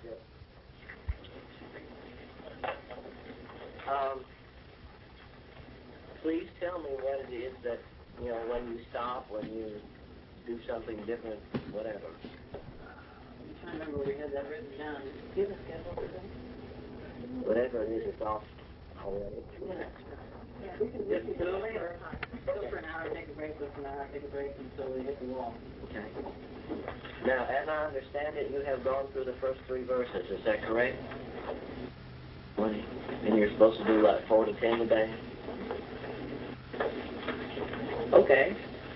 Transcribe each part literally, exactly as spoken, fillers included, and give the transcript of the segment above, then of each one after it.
Yes. Um, please tell me what it is that, you know, when you stop, when you do something different, whatever. I'm trying to remember where we had that written down. Do you have a schedule for that? Whatever it is, it's off already. Yeah. Yeah, we can just go over. Go for an hour, take a break, go for an hour, take a break until we hit the wall. Okay. Now, as I understand it, you have gone through the first three verses. Is that correct? twenty. And you're supposed to do, what, four to ten today? Okay.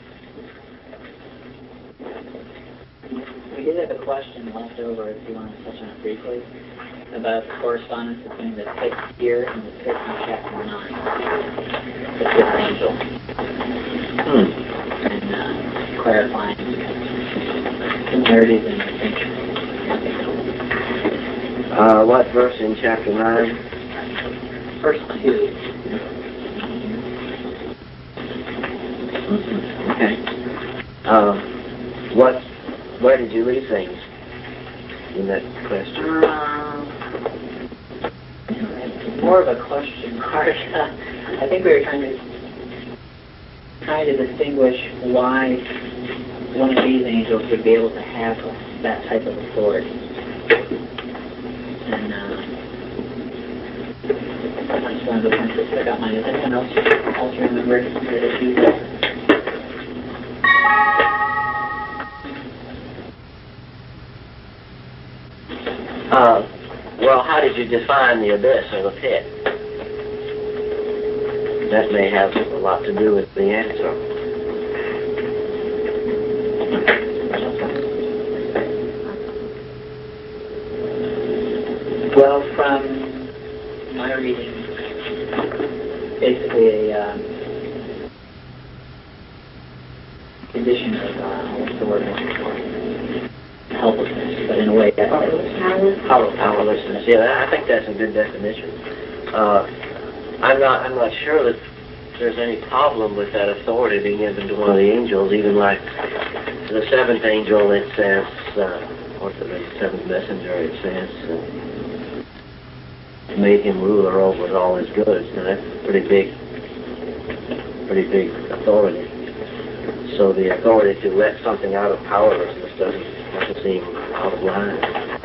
We did have a question left over, if you want to touch on it briefly, about the correspondence between the pit here and the pit in chapter nine. The fifth angel. Hmm. And uh, clarifying similarities and distinctions. Uh, what verse in chapter nine? Verse two. Mm-hmm. Okay. Uh, what, where did you leave things in that question? Um, it's more of a question mark. I think we were trying to trying to distinguish why one of these angels would be able to have that type of authority. And uh, I just wanted to kind of pick up mine. Does anyone else else remember the issues? Uh, well, how did you define the abyss or the pit? That may have a lot to do with the answer. Well, from my reading, basically a um, condition of, uh, what's the word I'm looking for? Helplessness, but in a way that's Powerlessness. Powerlessness. Yeah, I think that's a good definition. Uh, I'm not. I'm not sure that there's any problem with that authority being given to one of the angels. Even like the seventh angel, it says, uh, or the seventh messenger, it says, uh, made him ruler over all his goods. Now that's a pretty big, pretty big authority. So the authority to let something out of powerlessness doesn't, doesn't seem out of line.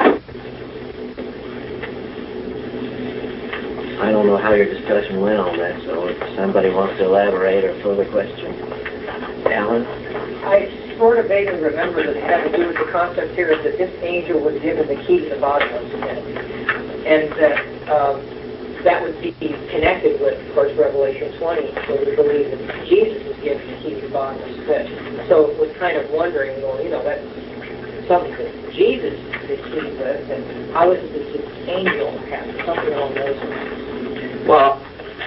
I don't know how your discussion went on that, so if somebody wants to elaborate or further question. Alan? I sort of vaguely remember that it had to do with the concept here that this angel was given the key to the bottomless pit. And that um, that would be connected with, of course, Revelation twenty, where we believe that Jesus is given the key to the bottomless pit. So it was kind of wondering, well, you know, that's something that Jesus is key with, and how is it that this angel has something along those lines? Well,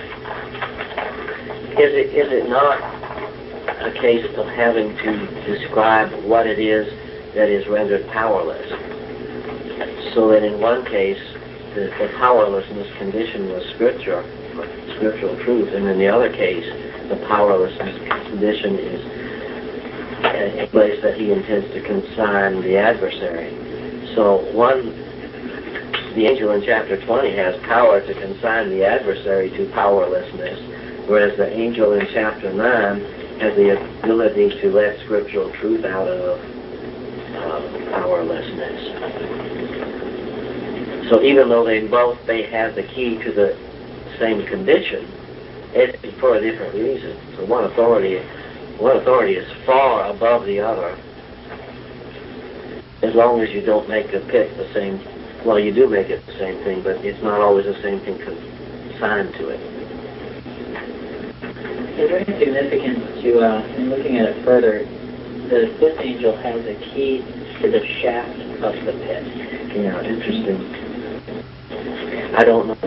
is it is it not a case of having to describe what it is that is rendered powerless? So that in one case, the, the powerlessness condition was scripture, scriptural truth, and in the other case, the powerlessness condition is a place that he intends to consign the adversary. So one. The angel in chapter twenty has power to consign the adversary to powerlessness, whereas the angel in chapter nine has the ability to let scriptural truth out of uh, powerlessness. So even though they both they have the key to the same condition, it's for a different reason. So one authority, one authority is far above the other, as long as you don't make the pit the same. Well, you do make it the same thing, but it's not always the same thing consigned to it. Is there any significance to, uh, in looking at it further, the fifth angel has a key to the shaft of the pit? Yeah, interesting. I don't know.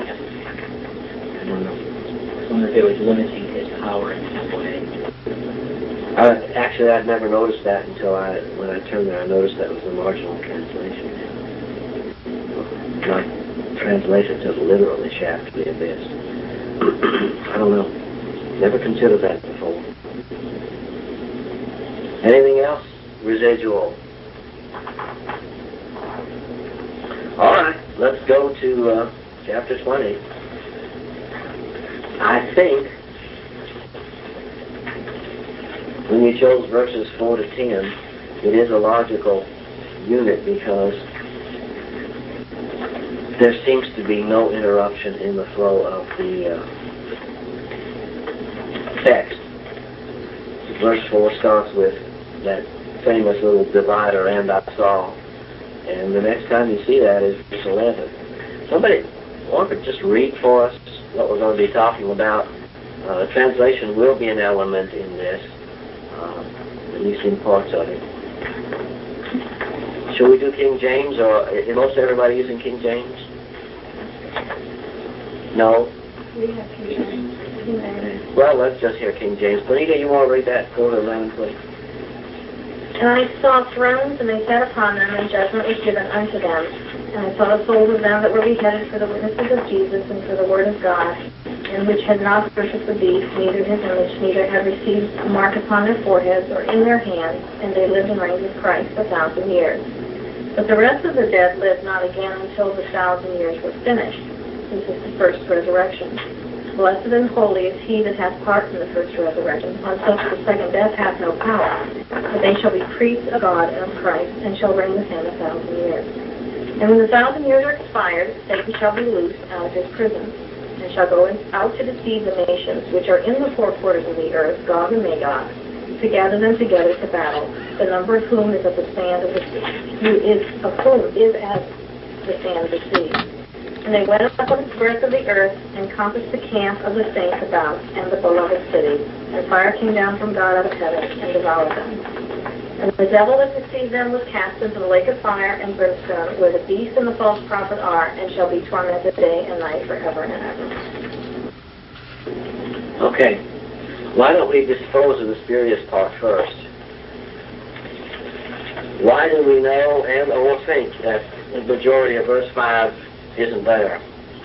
I don't know. I wonder if it was limiting his power in some way. Uh, actually, I'd never noticed that until I, when I turned there, I noticed that was the marginal translation. Not translated to literally shaft of the abyss. I don't know. Never considered that before. Anything else? Residual. let's go to uh, chapter twenty. I think when you chose verses four to ten, it is a logical unit because there seems to be no interruption in the flow of the uh, text. Verse four starts with that famous little divider, and I saw. And the next time you see that is verse eleven. Somebody want to just read for us what we're going to be talking about. Uh, translation will be an element in this, uh, at least in parts of it. Shall we do King James, or is most everybody using King James? No? We have King James. Well, let's just hear King James. Bonita, you want to read that? Go to eleven, please. And I saw thrones, and they sat upon them, and judgment was given unto them. And I saw the souls of them that were beheaded for the witnesses of Jesus and for the word of God, and which had not worshipped the beast, neither his image, neither had received a mark upon their foreheads or in their hands, and they lived and reigned with Christ a thousand years. But the rest of the dead lived not again until the thousand years were finished. This is the first resurrection. Blessed and holy is he that hath part in the first resurrection. On such the second death hath no power. But they shall be priests of God and of Christ, and shall reign with him a thousand years. And when the thousand years are expired, Satan shall be loosed out of his prison, and shall go in, out to deceive the nations which are in the four quarters of the earth, Gog and Magog, to gather them together to battle, the number of whom is of the sand of the sea, who is of whom is as the sand of the sea. And they went up on the breadth of the earth, and compassed the camp of the saints about, and the beloved city. And fire came down from God out of heaven, and devoured them. And the devil that deceived them was cast into the lake of fire and brimstone, where the beast and the false prophet are, and shall be tormented day and night forever and ever. Okay. Why don't we dispose of the spurious part first? Why do we know and or think that the majority of verse five isn't there?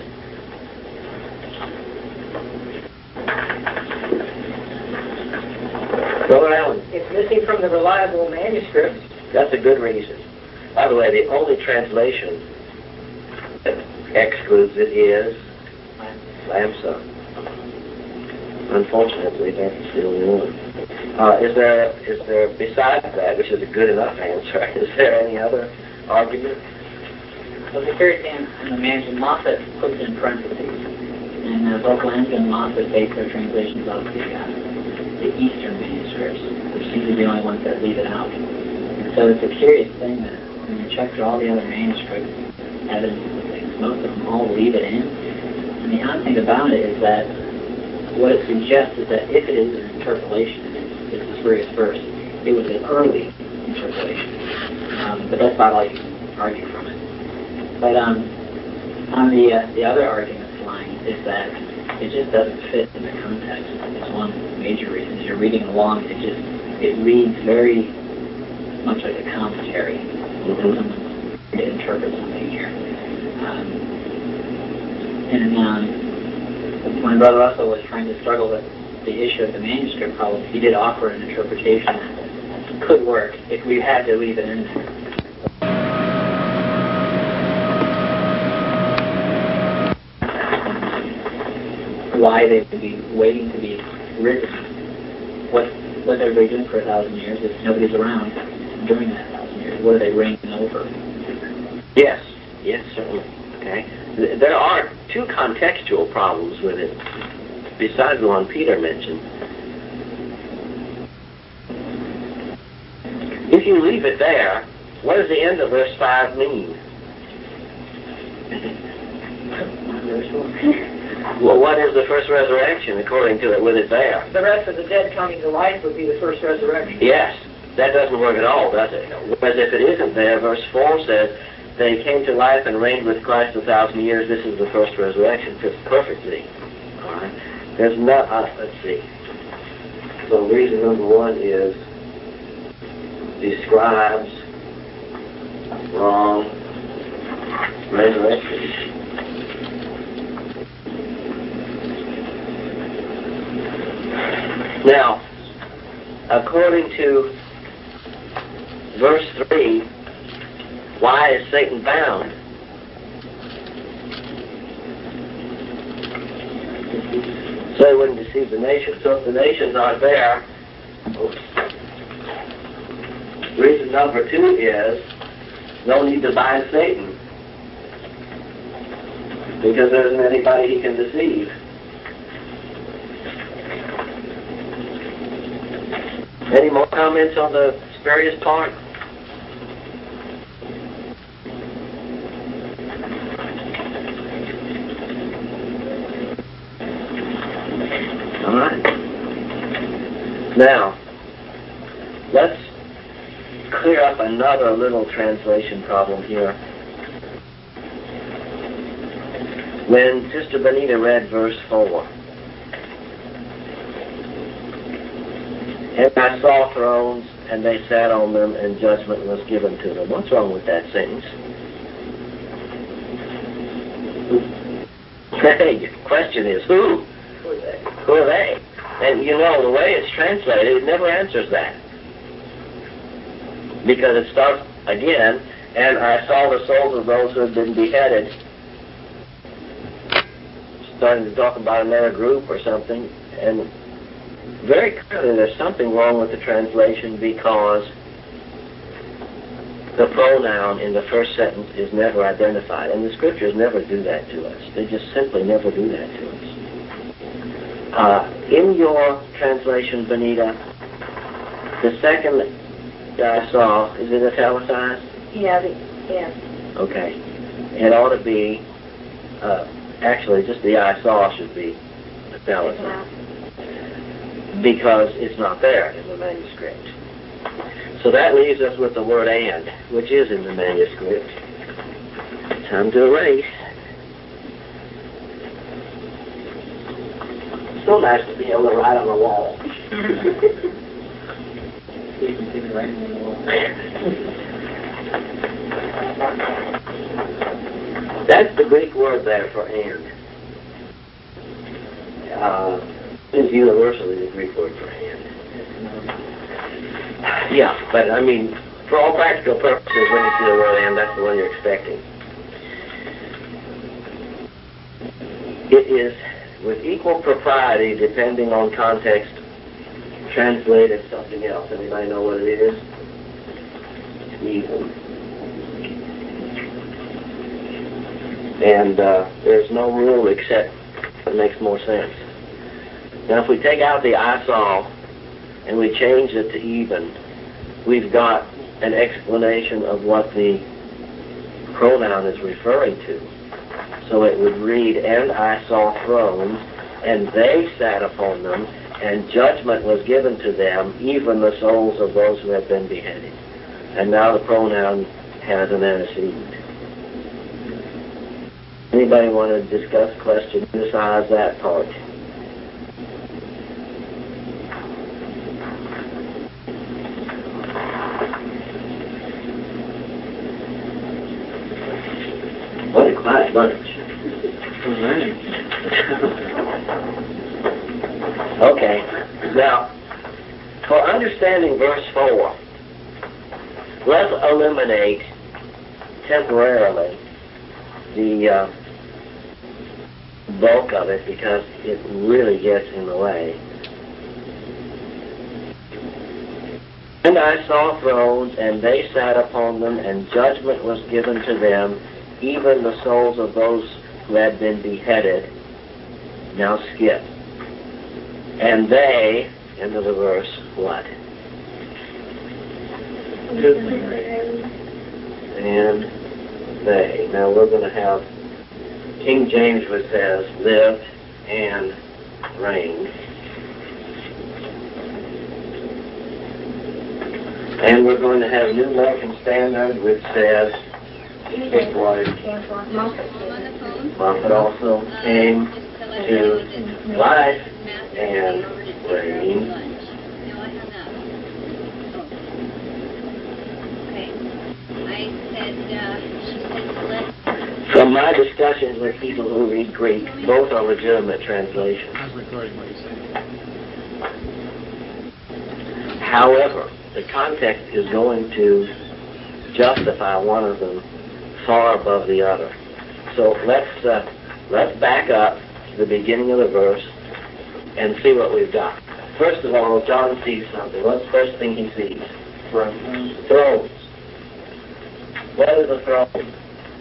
Brother Allen. It's missing from the reliable manuscripts. That's a good reason. By the way, the only translation that excludes it is Lamsa. Unfortunately, that's the only one. Uh, is there, is there, besides that, which is a good enough answer, is there any other argument? Well, the Puritan and the manuscript, Moffat puts it in parentheses, and uh, both Lamsa and Moffat base their translations off the, uh, the Eastern manuscripts, which seem to be the only ones that leave it out. And so it's a curious thing that when you check through all the other manuscripts, evidence and things, most of them all leave it in. And the odd thing about it is that what it suggests is that if it is an interpolation, it's, it's a spurious verse, it was an early interpolation. Um, but that's about all you can argue from it. But um, on the uh, the other argument line is that it just doesn't fit in the context. It's one major reason. As you're reading along, it just it reads very much like a commentary. Someone to interpret something here. Um, and um, when Brother Russell was trying to struggle with the issue of the manuscript problem, he did offer an interpretation that could work if we had to leave it in there. Why they would be waiting to be written. What what's everybody doing for a thousand years if nobody's around during that thousand years? What are they reigning over? Yes, yes, certainly. Okay. There are two contextual problems with it, besides the one Peter mentioned. If you leave it there, what does the end of verse five mean? Well, what is the first resurrection according to it with it there? The rest of the dead coming to life would be the first resurrection. Yes. That doesn't work at all, does it? Whereas if it isn't there, verse four says, they came to life and reigned with Christ a thousand years. This is the first resurrection. Fits perfectly. All right. There's not, uh, let's see. So reason number one is describes wrong resurrection. Now, according to verse three, why is Satan bound? So they wouldn't deceive the nations. So if the nations aren't there, oops. Reason number two is no need to bind Satan, because there isn't anybody he can deceive. Any more comments on the spurious part? All right. Now, let's clear up another little translation problem here. When Sister Benita read verse four, and I saw thrones, and they sat on them, and judgment was given to them. What's wrong with that sentence? Hey, the question is who? Who are they? Who are they? And you know, the way it's translated, it never answers that. Because it starts again, and I saw the souls of those who had been beheaded. Starting to talk about another group or something, and very clearly there's something wrong with the translation, because the pronoun in the first sentence is never identified, and the scriptures never do that to us. They just simply never do that to us. Uh, in your translation, Benita, the second that I saw, is it italicized? Yeah, the, yeah. Okay. It ought to be, uh, actually, just the I saw should be italicized, because it's not there in the manuscript. So that leaves us with the word and, which is in the manuscript. Time to erase. So nice to be able to write on the wall. You can see the writing on the wall. That's the Greek word there for and. Uh, it's universally the Greek word for and. Yeah, but I mean, for all practical purposes, when you see the word and, that's the one you're expecting. It is with equal propriety, depending on context, translated something else. Anybody know what it is? Even. And uh, there's no rule except it makes more sense. Now, if we take out the I saw and we change it to even, we've got an explanation of what the pronoun is referring to. So it would read, and I saw thrones, and they sat upon them, and judgment was given to them, even the souls of those who had been beheaded. And now the pronoun has an antecedent. Anybody want to discuss, question, criticize that part? What a quiet bunch. Okay. Now, for understanding verse four, let's eliminate temporarily the uh, bulk of it, because it really gets in the way. And I saw thrones, and they sat upon them, and judgment was given to them, even the souls of those who had been beheaded. Now skip. And they, end of the verse, what? And they. Now we're going to have King James, which says, lived and reigned. And we're going to have New American Standard, which says, it was, Moffat also came to life and reigned. From my discussions with people who read Greek, both are legitimate translations. I was recording what you said. However, the context is going to justify one of them far above the other. So let's uh, let's back up to the beginning of the verse and see what we've got. First of all, John sees something. What's the first thing he sees? Thrones. Thrones. What is a throne?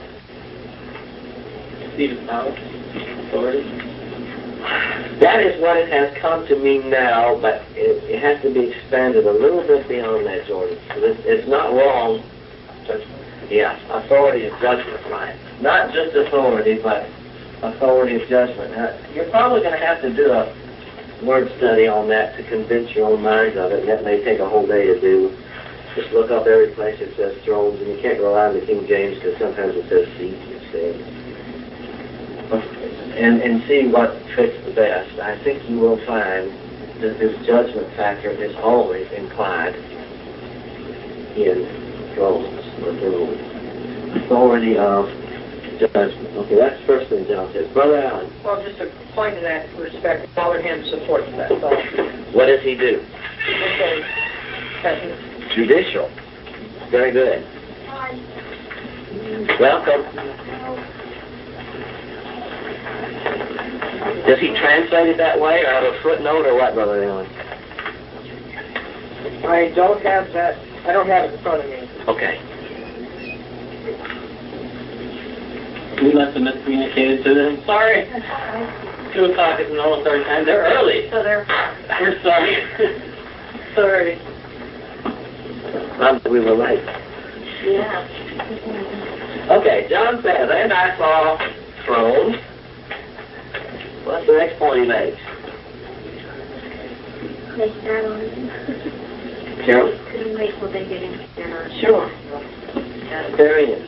Seat of power. Authority. That is what it has come to mean now, but it, it has to be expanded a little bit beyond that, Jordan. So it's, it's not wrong. Judgment. Yes, authority of judgment, right? Not just authority, but authority of judgment. Now, you're probably going to have to do a word study on that to convince your own minds of it, and that may take a whole day to do. Just look up every place it says thrones, and you can't rely on the King James because sometimes it says seats instead. And, and see what fits the best. I think you will find that this judgment factor is always implied in thrones, or thrones. Authority of judgment. Okay, that's the first thing John says. Brother Allen. Well, just a point in that respect, Father Him supports that thought. What does he do? Judicial. Judicial. Very good. Welcome. Does he translate it that way, or have a footnote, or what, Brother Allen? I don't have that. I don't have it in front of me. Okay. We must have miscommunicated to them. Sorry. Two o'clock is almost our time. They're early. So they're We're sorry. Sorry. Um, we were late. yeah. Okay, John says, and I saw thrones. What's the next point he makes? They sat on it. Carol? Couldn't wait till they get in. Dinner. Sure. There he is.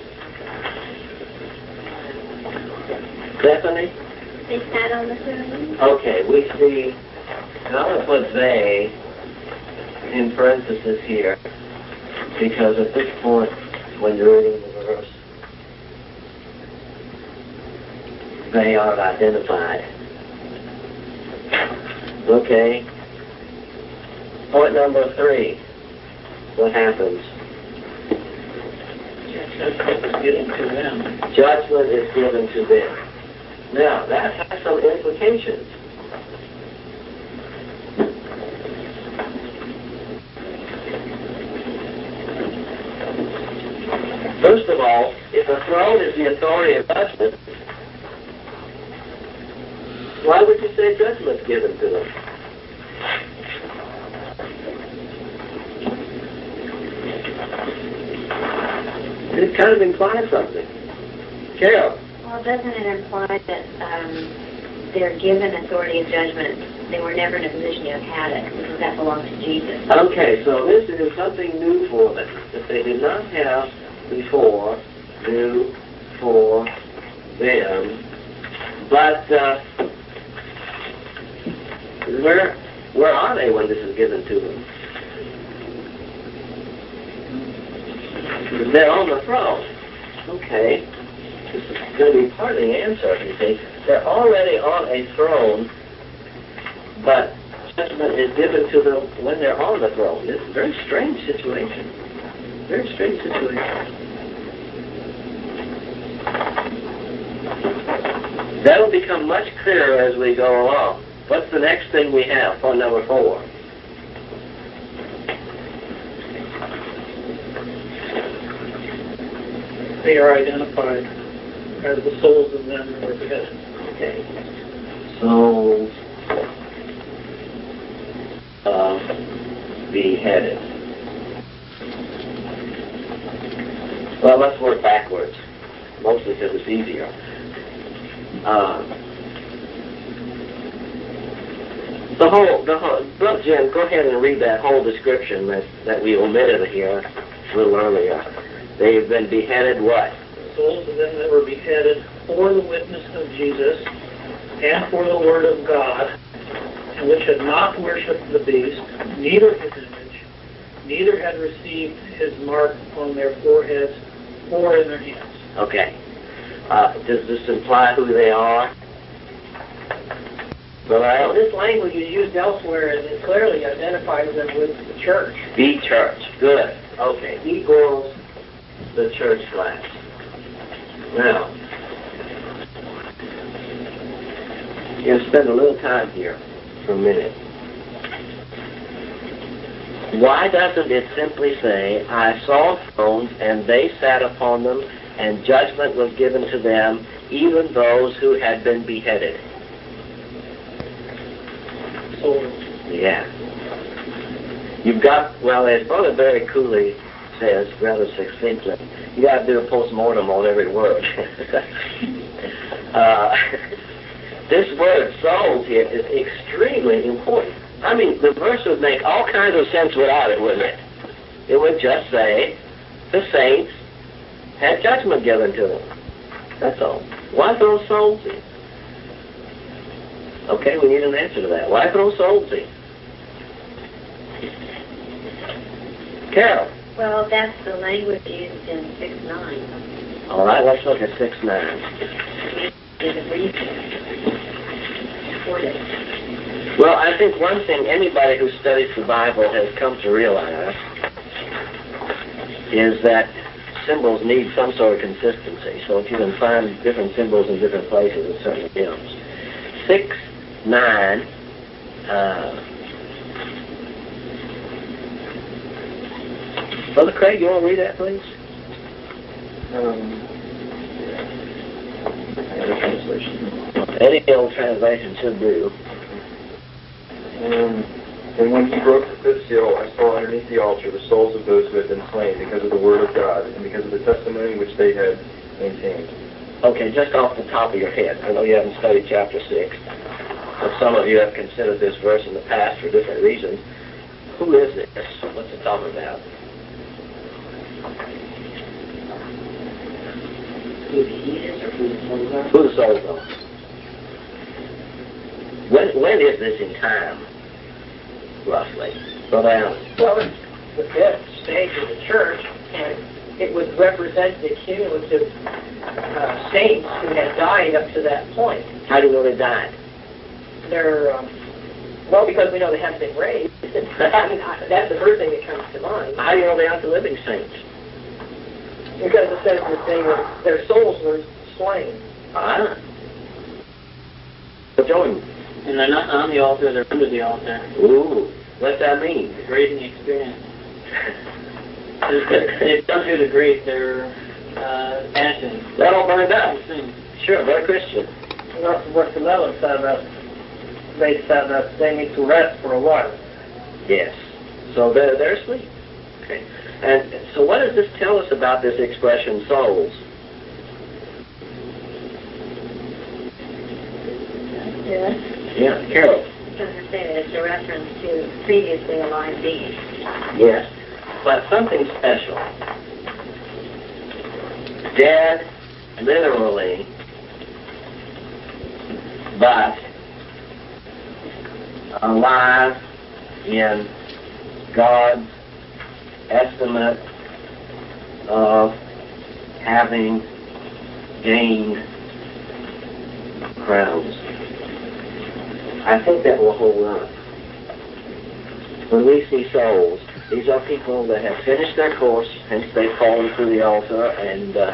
Stephanie? They sat on the throne. Okay, we see, and I'm going to put they in parenthesis here, because at this point, when you're reading the verse, they are identified. Okay. Point number three. What happens? Judgment is given to them. Judgment is given to them. Now, that has some implications. First of all, if a throne is the authority of judgment, why would you say judgment is given to them? It kind of implies something. Carol? Well, doesn't it imply that um, they're given authority of judgment? They were never in a position to have had it, because that belongs to Jesus. Okay, so this is something new for them that they did not have before, new for them. But uh, where where are they when this is given to them? They're on the throne. Okay. This is going to be part of the answer, you see. They're already on a throne, but judgment is given to them when they're on the throne. It's a very strange situation. Very strange situation. That'll become much clearer as we go along. What's the next thing we have? Point number four. They are identified as the souls of them who were beheaded. Okay. Souls of beheaded. Well, let's work backwards, mostly because it's easier. Uh, the whole, the whole, Brother Jim, go ahead and read that whole description that, that we omitted here a little earlier. They've been beheaded what? The souls of them that were beheaded for the witness of Jesus and for the word of God, and which had not worshipped the beast, neither his image, neither had received his mark on their foreheads or in their hands. Okay. Uh, does this imply who they are? Well, Well, this language is used elsewhere, and it clearly identifies them with the church. the church. Good. Okay. Equals the church class. Now, you're going to spend a little time here. for a minute. Why doesn't it simply say, I saw thrones, and they sat upon them, and judgment was given to them, even those who had been beheaded? Souls. Yeah. You've got, well, as Brother Barry Cooley says rather succinctly, you got to do a post-mortem on every word. uh, this word souls here is extremely important. I mean, the verse would make all kinds of sense without it, wouldn't it? It would just say, the saints had judgment given to them. That's all. Why throw souls in? Okay, we need an answer to that. Why throw souls in? Carol. Well, that's the language used in six nine. All right, let's look at six nine. There's a reason for it. Well, I think one thing anybody who studies the Bible has come to realize is that symbols need some sort of consistency. So if you can find different symbols in different places, it certainly helps. six nine, uh, Brother Craig, you want to read that, please? Um, Any old translation should do. Um, and when he broke the fifth seal, I saw underneath the altar the souls of those who had been slain because of the word of God and because of the testimony which they had maintained. Okay, just off the top of your head, I know you haven't studied chapter six, but some of you have considered this verse in the past for different reasons. Who is this? What's it talking about? Who he is or who the souls are? Who the souls are? When, when is this in time, roughly? Brother Allen. Well, it's the fifth stage of the church, and it would represent the cumulative uh, saints who had died up to that point. How do you know they died? They're, um, well, because we know they haven't been raised. I mean, I, that's the first thing that comes to mind. How do you know they aren't the living saints? Because it says that they were, their souls were slain. Ah. Jordan. And they're not on the altar, they're under the altar. Ooh, what's that mean? The grazing experience. They've done through the grate, they're uh, ashes. That all burned up. Sure, very Christian. Verse eleven said that they said that they need to rest for a while. Yes. So they're, they're asleep. Okay. And so what does this tell us about this expression, souls? Yes. Yeah, Carol. I was going to say that it's a reference to previously alive beings. Yes. But something special. Dead, literally, but alive in God's estimate of having gained crowns. I think that will hold up. When we see souls, these are people that have finished their course, hence they've fallen through the altar, and uh,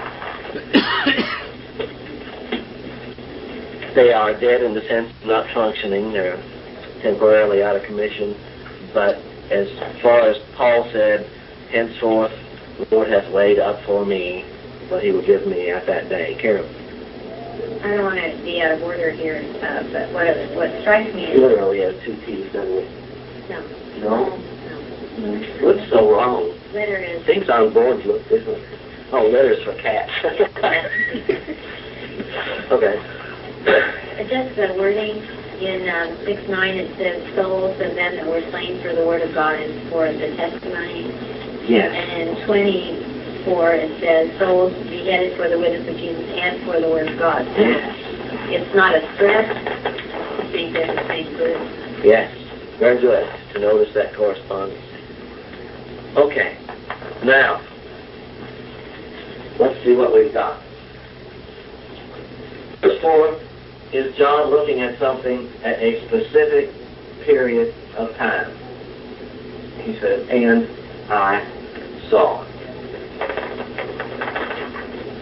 they are dead in the sense of not functioning. They're temporarily out of commission. But as far as Paul said, henceforth the Lord hath laid up for me what he would give me at that day. Carol. I don't want to be out of order here, uh, but what what strikes me is... Literally has two T's, doesn't it? No. No? No. What's so wrong? Letter is... Things on boards look different. Oh, letters for cats. Okay. Just the wording in um, six nine, it says souls of them that were slain for the word of God and for the testimony. Yes. And in twenty-four, it says souls beheaded for the witness of Jesus and for the word of God. So it's not a stress. I think they're the same group. Yes. Very good to notice that correspondence. Okay. Now, let's see what we've got. Verse four is John looking at something at a specific period of time. He said, and I saw.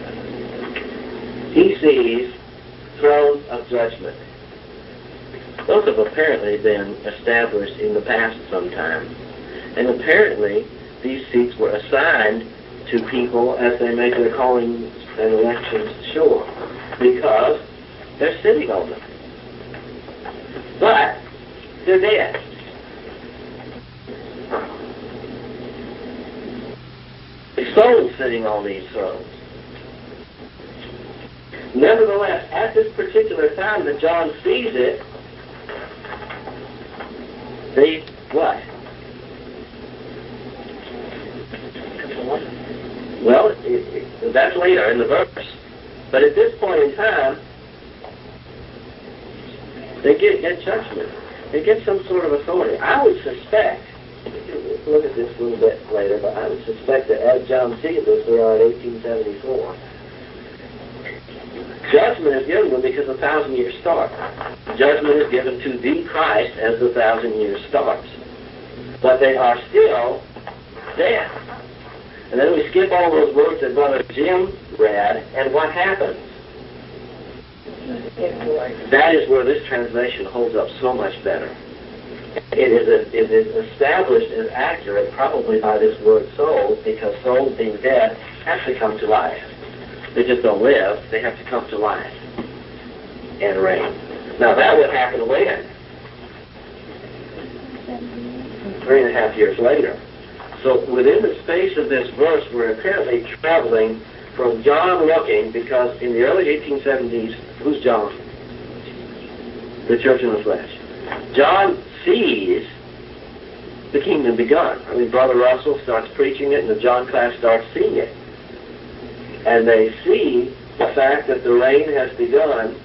He sees thrones of judgment. Let's those have apparently been established in the past sometime. And apparently, these seats were assigned to people as they made their callings and elections sure, because they're sitting on them. But they're dead. The souls sitting on these thrones. Nevertheless, at this particular time that John sees it, they what? Well, it, it, that's later in the verse. But at this point in time, they get, get judgment. They get some sort of authority. I would suspect, we'll look at this a little bit later, but I would suspect that as John sees this around eighteen seventy-four, judgment is given them because the thousand years start. Judgment is given to the Christ as the thousand years starts. But they are still dead. And then we skip all those words that Brother Jim read, and what happens? That is where this translation holds up so much better. It is, a, it is established as accurate probably by this word souls, because souls being dead have to come to life. They just don't live, they have to come to life and reign. Now that would happen when? Three and a half years later. So within the space of this verse, we're apparently traveling from John looking, because in the early eighteen seventies, who's John? The church in the flesh. John sees the kingdom begun. I mean, Brother Russell starts preaching it, and the John class starts seeing it. And they see the fact that the reign has begun,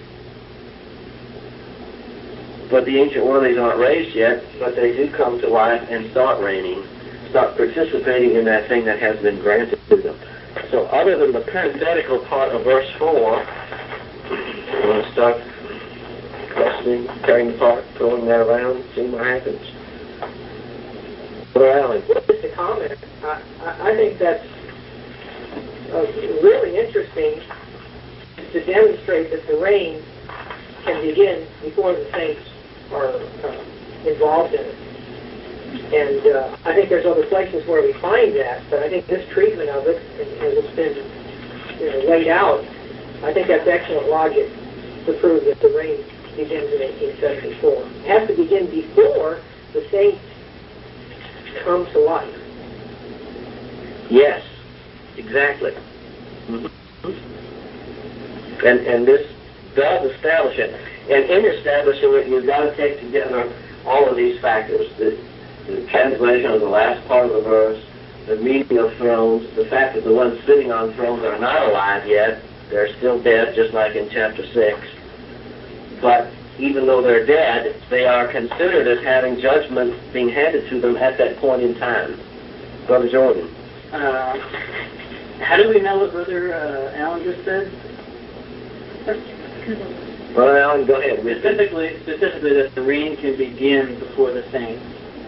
but the ancient worthies aren't raised yet, but they do come to life and start reigning, start participating in that thing that has been granted to them. So other than the parenthetical part of verse four, you want to start questioning, tearing apart, throwing that around, seeing what happens? Brother Allen. Well, just a comment. I, I, I think that's uh, really interesting to demonstrate that the reign can begin before the saints are uh, involved in it. And uh, I think there's other places where we find that, but I think this treatment of it, as it's been you know, laid out, I think that's excellent logic to prove that the reign begins in eighteen seventy-four. It has to begin before the saints come to life. Yes, exactly. Mm-hmm. And and this does establish it. And in establishing it, you've got to take together all of these factors. The, the translation of the last part of the verse, the meaning of thrones, the fact that the ones sitting on thrones are not alive yet. They're still dead, just like in chapter six. But even though they're dead, they are considered as having judgment being handed to them at that point in time. Brother Jordan. Uh, how do we know what Brother uh, Allen just said? Brother Allen, go ahead. Specifically, specifically that the reign can begin before the saints.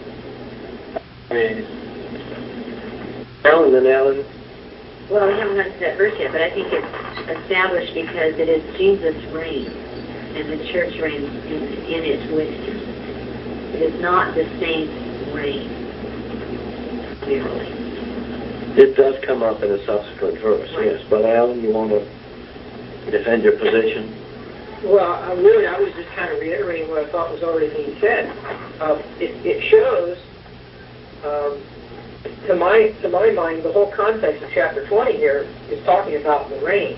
Allen and Allen. Well, we haven't gotten to that verse yet, but I think it's established because it is Jesus' reign, and the church reigns in, in it with him. It is not the saints' reign, clearly. It does come up in a subsequent verse, right. Yes. But Alan, you want to defend your position? Well, I really, I was just kind of reiterating what I thought was already being said. Uh, it, it shows, um, to my to my mind, the whole context of chapter twenty here is talking about the reign,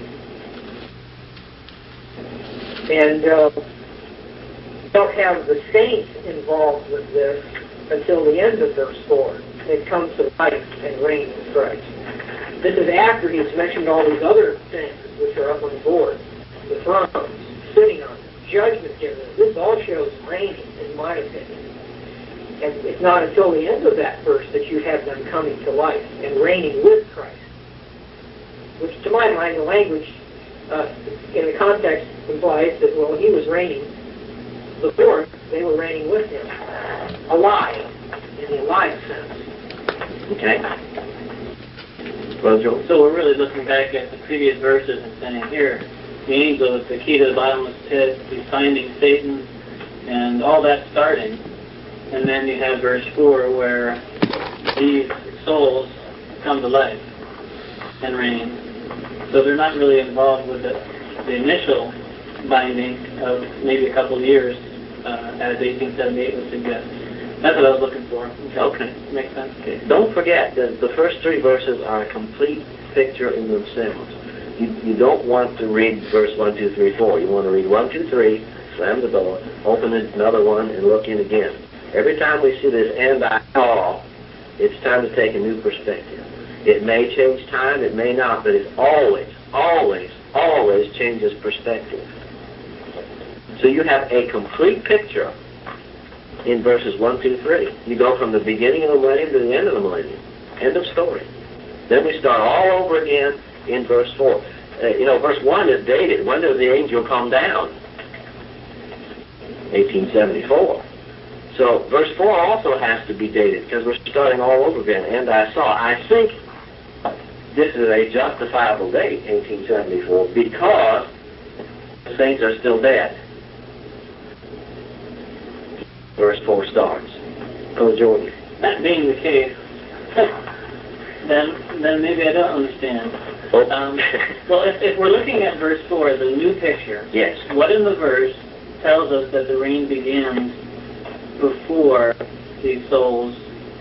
and uh, don't have the saints involved with this until the end of verse four. They come to life and reign with Christ. This is after he's mentioned all these other things which are up on the board, the thrones, sitting on them, judgment given. This all shows reigning, in my opinion. And it's not until the end of that verse that you have them coming to life and reigning with Christ. Which, to my mind, the language uh, in the context implies that, well, he was reigning before, they were reigning with him. Alive, in the alive sense. Okay. So we're really looking back at the previous verses and saying here, the angel with the key to the bottomless pit, he's finding Satan and all that starting, and then you have verse four where these souls come to life and reign. So they're not really involved with the, the initial binding of maybe a couple of years, uh, as eighteen seventy-eight would suggest. That's what I was looking for. Okay. Okay. Makes sense? Okay. Don't forget that the first three verses are a complete picture in themselves. You, you don't want to read verse one, two, three, four. You want to read one, two, three, slam the door, open another one, and look in again. Every time we see this and I all, it's time to take a new perspective. It may change time, it may not, but it always, always, always changes perspective. So you have a complete picture in verses one, two, three. You go from the beginning of the millennium to the end of the millennium. End of story. Then we start all over again in verse four. Uh, you know, verse one is dated. When does the angel come down? eighteen seventy-four. So verse four also has to be dated because we're starting all over again. And I saw. I think this is a justifiable date, eighteen seventy-four, because the saints are still dead. Verse four starts. Go, Jordan. That being the case, then then maybe I don't understand. Oh. Um, well, if, if we're looking at verse four as a new picture, yes. What in the verse tells us that the reign begins before these souls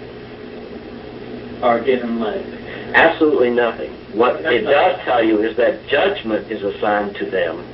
are given life? Absolutely nothing. What That's it does tell you is that judgment is assigned to them.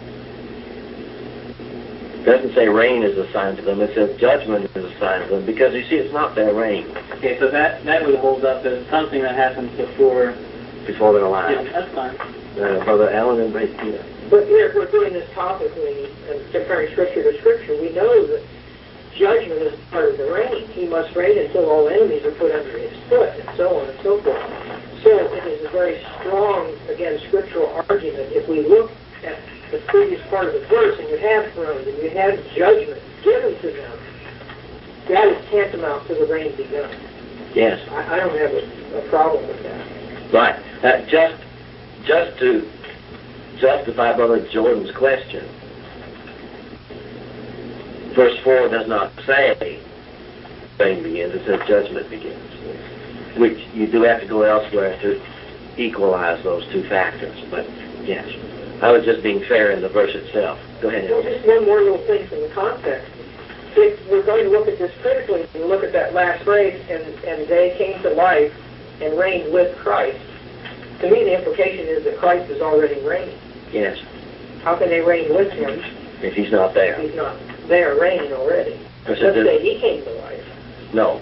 It doesn't say reign is assigned to them. It says judgment is assigned to them because, you see, it's not their reign. Okay, so that, that would hold up as something that happens before... Before they're alive. Yeah, that's fine. Uh, Brother Allen and Brother Peter. But here, if we're doing this topically and comparing Scripture to Scripture, we know that judgment is part of the reign. He must reign until all enemies are put under his foot, and so on and so forth. So it is a very strong, again, scriptural argument. If we look at the previous part of the verse, and you have thrones, and you have judgment given to them, that is tantamount to the reign begun. Yes. I, I don't have a, a problem with that. Right. Uh, just, just to justify Brother Jordan's question, verse four does not say reign begins, it says judgment begins, which you do have to go elsewhere to equalize those two factors. But, yes, I was just being fair in the verse itself. Go ahead. Well, just one more little thing from the context. If we're going to look at this critically, and look at that last phrase, and, and they came to life and reigned with Christ, to me the implication is that Christ is already reigning. Yes. How can they reign with him if he's not there? If he's not there reigning already. Let's say he came to life. No.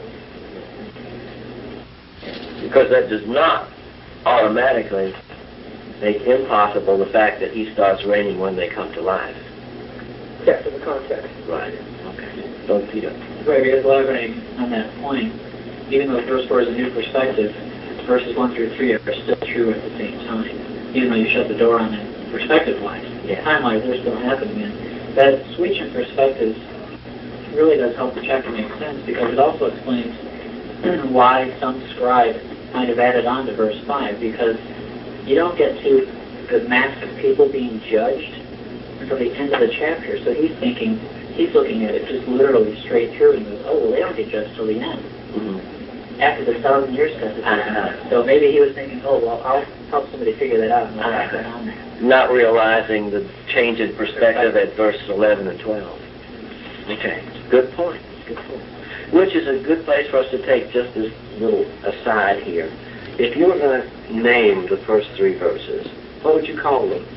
Because that does not automatically make impossible the fact that he starts reigning when they come to life. Except for the context. Right. Okay. Brother Peter. Right, because elaborating on that point, even though verse four is a new perspective, verses one through three are still true at the same time. Even though you shut the door on it perspective-wise, yeah. time-wise, they're still happening. And that switch in perspectives really does help the chapter make sense, because it also explains why some scribe might have added on to verse five, because you don't get to the mass of people being judged until the end of the chapter. So he's thinking, he's looking at it just literally straight through, and goes, oh, well, they don't get judged till the end. Mm-hmm. After the thousand years passes. Uh-huh. So maybe he was thinking, oh, well, I'll help somebody figure that out. And what's uh-huh. going on there. Not realizing the change in perspective at verses eleven and twelve. Okay. Good point. Good point. Which is a good place for us to take just this little aside here. If you were going to name the first three verses, what would you call them?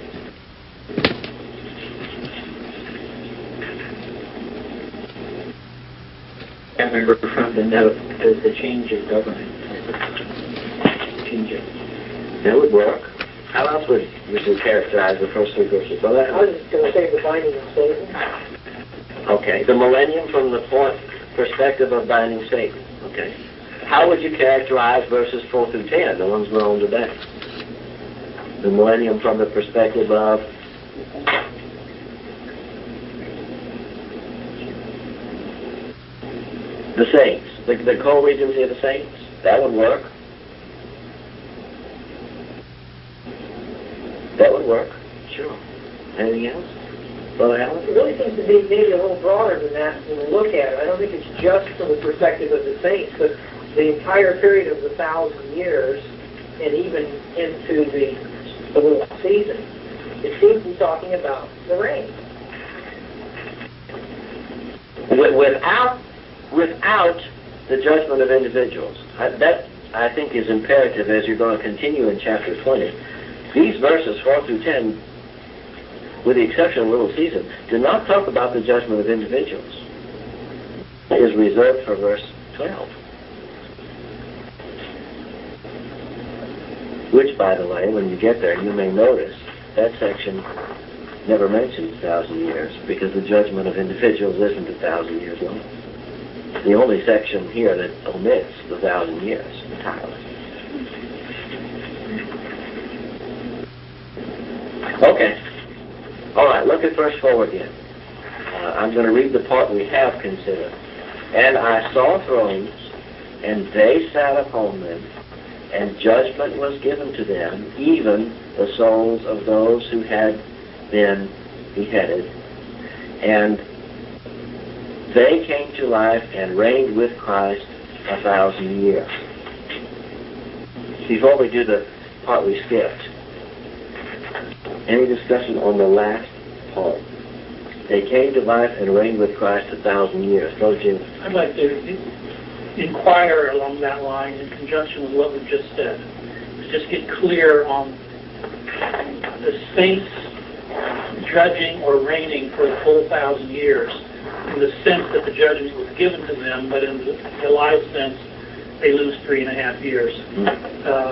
I remember from the note, there's the change of government. Change of... That would work. How else would, would you characterize the first three verses? Well, that I was just going to say the binding of Satan. Okay. The millennium from the point perspective of binding Satan. Okay. How would you characterize verses four through ten, the ones we're on today? The millennium from the perspective of the saints, the, the co-regency of the saints. That would work. That would work. Sure. Anything else? Brother Allen? It really seems to be maybe a little broader than that when we look at it. I don't think it's just from the perspective of the saints, but the entire period of the thousand years and even into the, the little season. It seems to be talking about the reign. Without, without the judgment of individuals. That, I think, is imperative as you're going to continue in chapter twenty. These verses, four through ten, with the exception of little season, do not talk about the judgment of individuals. It is reserved for verse twelve. Which, by the way, when you get there, you may notice that section never mentions a thousand years, because the judgment of individuals isn't a thousand years long. The only section here that omits the thousand years entirely. Okay. All right, look at verse four again. Uh, I'm going to read the part we have considered. And I saw thrones, and they sat upon them, and judgment was given to them, even the souls of those who had been beheaded. And they came to life and reigned with Christ a thousand years. Before we do the part we skipped, any discussion on the last part? They came to life and reigned with Christ a thousand years. Go, Jim. I'd like to inquire along that line in conjunction with what we've just said. To just get clear on the saints judging or reigning for the full thousand years, in the sense that the judgment was given to them, but in the, the live sense, they lose three and a half years. Uh,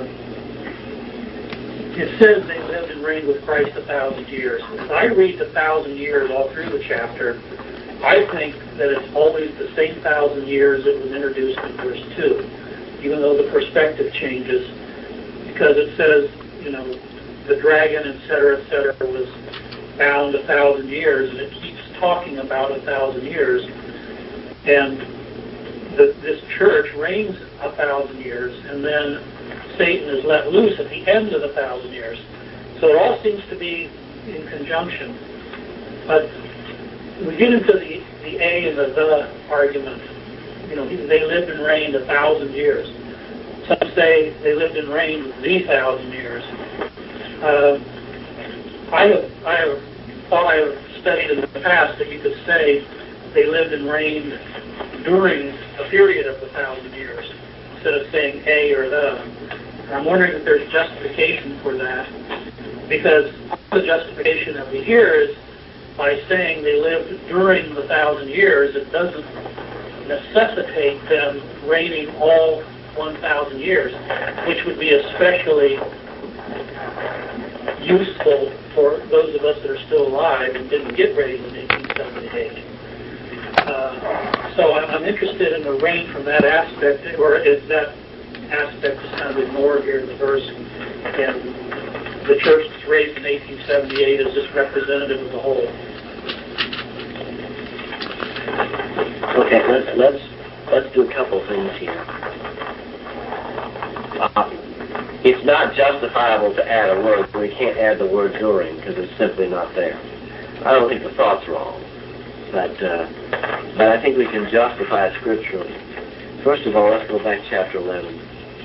it says they lived and reigned with Christ a thousand years. If I read the thousand years all through the chapter, I think that it's always the same thousand years that was introduced in verse two, even though the perspective changes, because it says, you know, the dragon, et cetera, et cetera, was bound a thousand years, and it keeps talking about a thousand years. And the, this church reigns a thousand years, and then Satan is let loose at the end of the thousand years. So it all seems to be in conjunction. But we get into the, the A and the the argument. You know, they lived and reigned a thousand years. Some say they lived and reigned the thousand years. Uh, I have, I have thought I have studied in the past that you could say they lived and reigned during a period of the thousand years, instead of saying a or the. And I'm wondering if there's justification for that, because the justification that we hear is by saying they lived during the thousand years, it doesn't necessitate them reigning all one thousand years, which would be especially useful for those of us that are still alive and didn't get raised in eighteen seventy-eight. Uh, so I'm, I'm interested in the reign from that aspect, or is that aspect just kind of ignored here in the verse, and the church that's raised in eighteen seventy-eight is just representative of the whole? Okay, let's let's let's do a couple things here. Uh, it's not justifiable to add a word. We can't add the word during because it's simply not there. I don't think the thought's wrong, but uh, but I think we can justify it scripturally. First of all, let's go back to chapter eleven.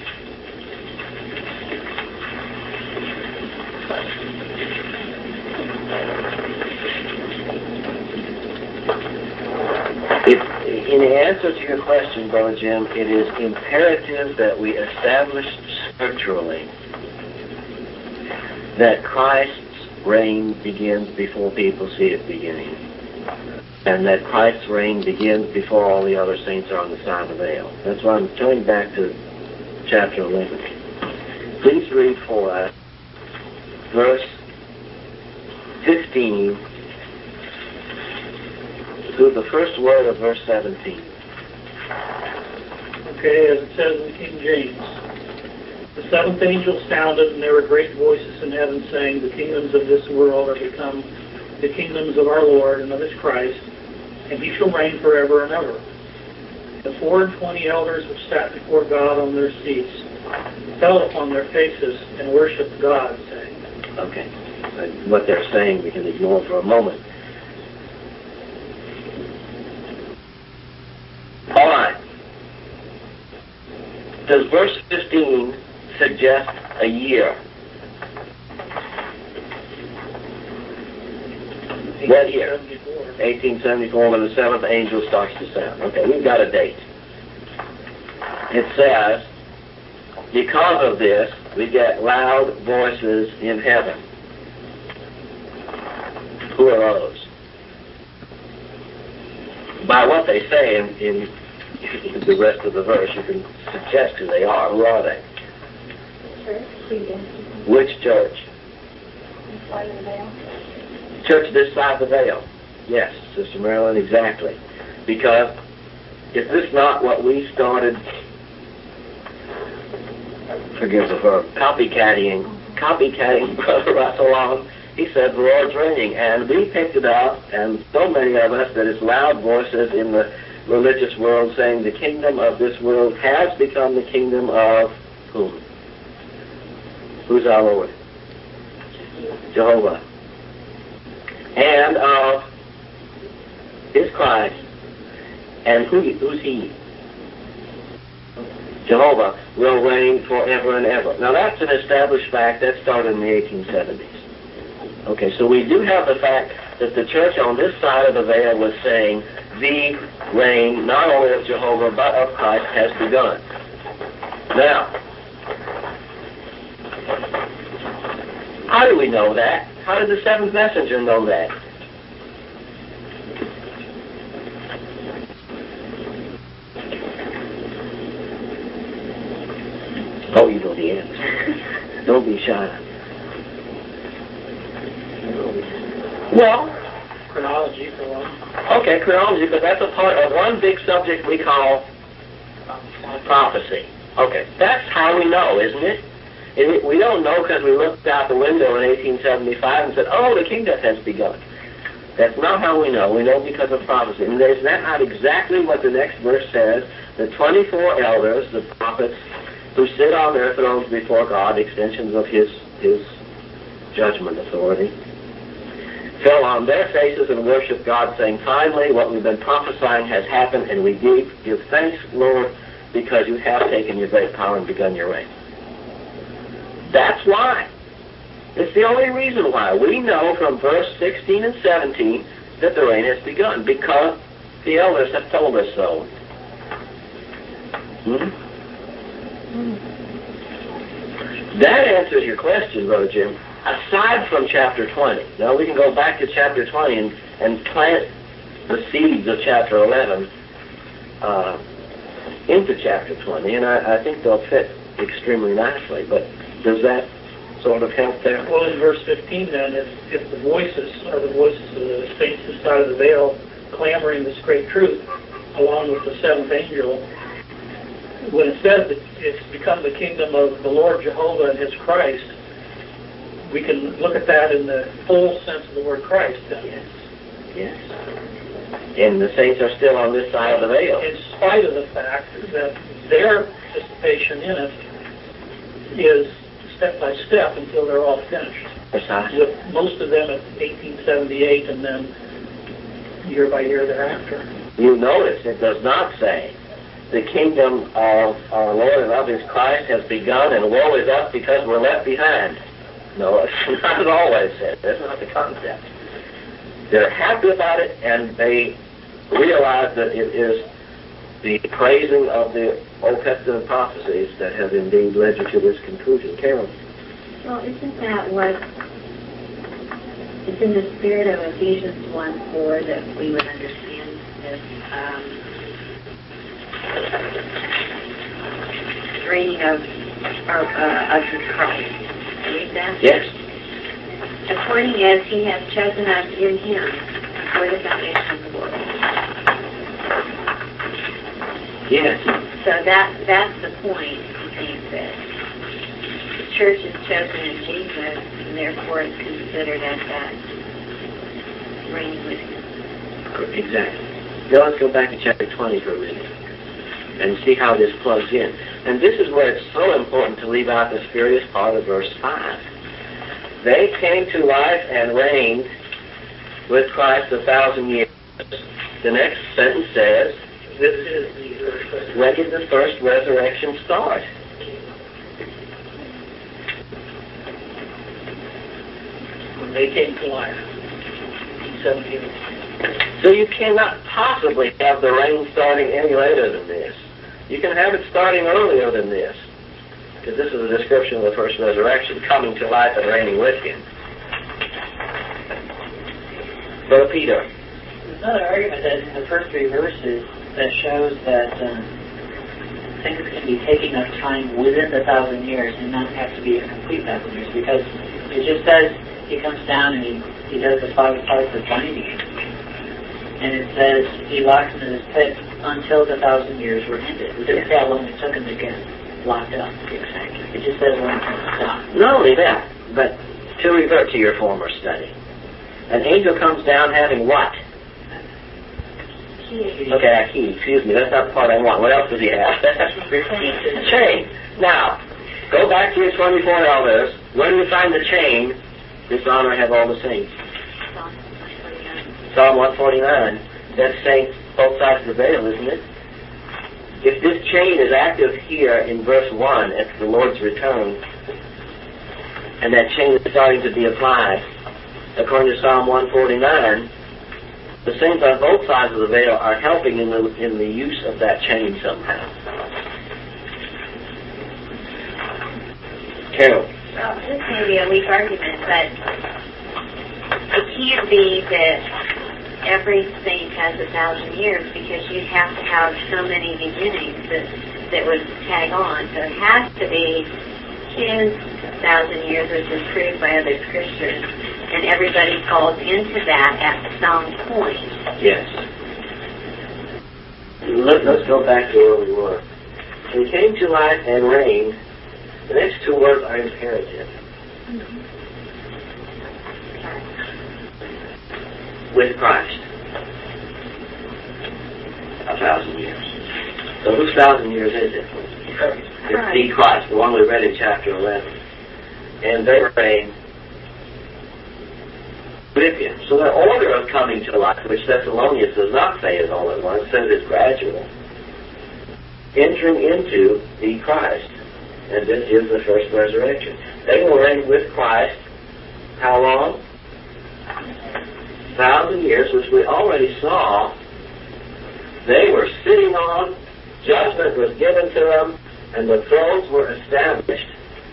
If, in answer to your question, Brother Jim, it is imperative that we establish scripturally that Christ's reign begins before people see it beginning, and that Christ's reign begins before all the other saints are on the side of the veil. That's why I'm turning back to chapter eleven. Please read for us verse fifteen through the first word of verse seventeen. Okay, as it says in King James, the seventh angel sounded, and there were great voices in heaven saying, the kingdoms of this world are become the kingdoms of our Lord and of his Christ, and he shall reign forever and ever. The four and twenty elders which sat before God on their seats fell upon their faces and worshipped God, saying. Okay. Uh, what they're saying we can ignore for a moment. Does verse fifteen suggest a year? What year? eighteen seventy-four, when the seventh angel starts to sound. Okay, we've got a date. It says, because of this, we get loud voices in heaven. Who are those? By what they say in, in the rest of the verse, you can suggest who they are. Who are they? Church. Which church? This side of the veil. Church this side of the veil. Yes, Sister Marilyn, exactly. Because is this not what we started, forgive the verb, copycatting, copycatting Brother Russell on? He said the Lord's reigning, and we picked it up, and so many of us, that it's loud voices in the religious world saying the kingdom of this world has become the kingdom of whom? Who's our Lord? Jehovah. And of His Christ. And who, who's He? Jehovah will reign forever and ever. Now that's an established fact. That started in the eighteen seventies. Okay, so we do have the fact that the church on this side of the veil was saying the reign not only of Jehovah but of Christ has begun. Now, how do we know that? How did the seventh messenger know that? Oh, you know the answer. Don't be shy. Well, Chronology for one. okay, chronology, but that's a part of one big subject we call prophecy. Okay, that's how we know, isn't it? it we don't know because we looked out the window in eighteen seventy-five and said, oh, the kingdom has begun. That's not how we know. We know because of prophecy. And is that not exactly what the next verse says? The twenty-four elders, the prophets, who sit on their thrones before God, extensions of His, His judgment authority, fell on their faces and worshiped God, saying, finally, what we've been prophesying has happened, and we give, give thanks, Lord, because you have taken your great power and begun your reign. That's why. It's the only reason why. We know from verse sixteen and seventeen that the reign has begun, because the elders have told us so. Hmm? That answers your question, Brother Jim. Aside from chapter twenty, now we can go back to chapter twenty and, and plant the seeds of chapter eleven uh, into chapter twenty, and I, I think they'll fit extremely nicely. But does that sort of help there? Well, in verse fifteen, then, if, if the voices are the voices of the saints this side of the veil clamoring this great truth, along with the seventh angel, when it says that it's become the kingdom of the Lord Jehovah and His Christ, we can look at that in the full sense of the word Christ. Yes. Yes. And the saints are still on this side of the veil. In spite of the fact that their participation in it is step by step until they're all finished. Precisely. With most of them at eighteen seventy-eight and then year by year thereafter. You notice it does not say the kingdom of our Lord and of His Christ has begun, and woe is us because we're left behind. No, it's not at all what it says. That's not the concept. They're happy about it, and they realize that it is the praising of the Old Testament prophecies that have indeed led you to this conclusion. Carol? Well, isn't that what, it's in the spirit of Ephesians one four that we would understand this um, reigning of, or, uh, of His Christ. Read that? Yes. According as He has chosen us in Him before the foundation of the world. Yes. So that that's the point, I think, that the church is chosen in Jesus, and therefore it's considered as that reigning with Him. Exactly. Now let's go back to chapter twenty for a minute and see how this plugs in. And this is where it's so important to leave out the spurious part of verse five. They came to life and reigned with Christ a thousand years. The next sentence says, This is the first. When did the first resurrection start? When they came to life. seventeen. So you cannot possibly have the reign starting any later than this. You can have it starting earlier than this, because this is a description of the first resurrection, coming to life and reigning with him. Brother Peter. There's another argument that in the first three verses that shows that um, things can be taking up time within the thousand years and not have to be a complete thousand years, because it just says he comes down and he, he does the five parts of binding. And it says he locks him in his pit until the thousand years were ended. It doesn't say how long it took him to get locked up. Exactly. It just says when it comes down. Not only that, but to revert to your former study, an angel comes down having what? Key. Okay, a key. Excuse me, that's not the part I want. What else does he have? A chain. Now, go back to your twenty-four elders. Where do you find the chain? This honor have all the saints. Psalm one forty-nine. That's saints both sides of the veil, isn't it? If this chain is active here in verse one at the Lord's return, and that chain is starting to be applied, according to Psalm one forty-nine, the saints on both sides of the veil are helping in the in the use of that chain somehow. Carol. Well, this may be a weak argument, but it can't be that every saint has a thousand years, because you'd have to have so many beginnings that that would tag on. So it has to be his thousand years, which is proved by other scriptures, and everybody falls into that at some point. Yes. Let, let's go back to where we were. He came to life and reigned. The next two words are imperative. Mm-hmm. With Christ. A thousand years. So whose thousand years is it? It's the Christ, the one we read in chapter eleven. And they reign with him. So the order of coming to life, which Thessalonians does not say is all at once, says it's gradual. Entering into the Christ. And this is the first resurrection. They will reign with Christ how long? Thousand years, which we already saw. They were sitting on, judgment was given to them, and the thrones were established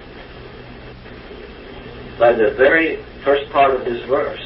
by the very first part of this verse,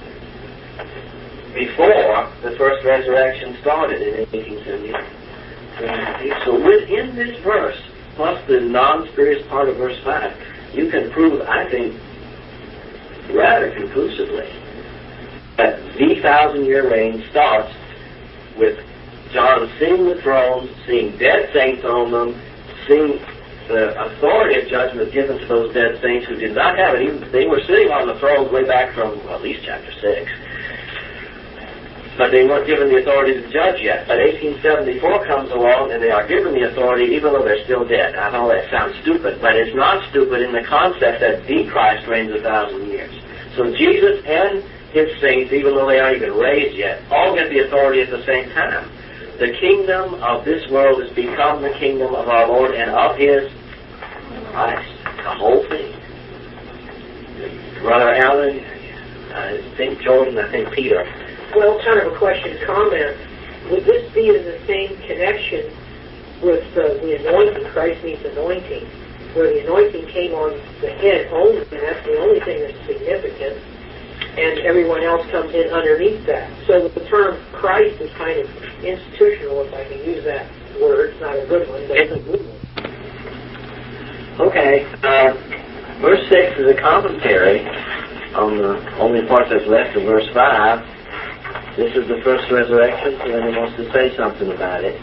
before the first resurrection started in eighteen seventy-eight. So within this verse, plus the non-spurious part of verse five, you can prove, I think, rather conclusively, that the thousand-year reign starts with John seeing the thrones, seeing dead saints on them, seeing the authority of judgment given to those dead saints who did not have it. Even, they were sitting on the thrones way back from, well, at least chapter six. But they weren't given the authority to judge yet. But eighteen seventy-four comes along, and they are given the authority even though they're still dead. I know that sounds stupid, but it's not stupid in the concept that the Christ reigns a thousand years. So Jesus and his saints, even though they aren't even raised yet, all get the authority at the same time. The kingdom of this world has become the kingdom of our Lord and of his Christ. The whole thing. Brother Allen, I think Jordan, I think Peter. Well, kind of a question comment. Would this be in the same connection with uh, the anointing? Christ means anointing, where the anointing came on the head only, and that's the only thing that's significant, and everyone else comes in underneath that. So the term Christ is kind of institutional, if I can use that word. It's not a good one, but it's a good one. Okay, uh, verse six is a commentary on the only part that's left of verse five. This is the first resurrection, so then he wants to say something about it.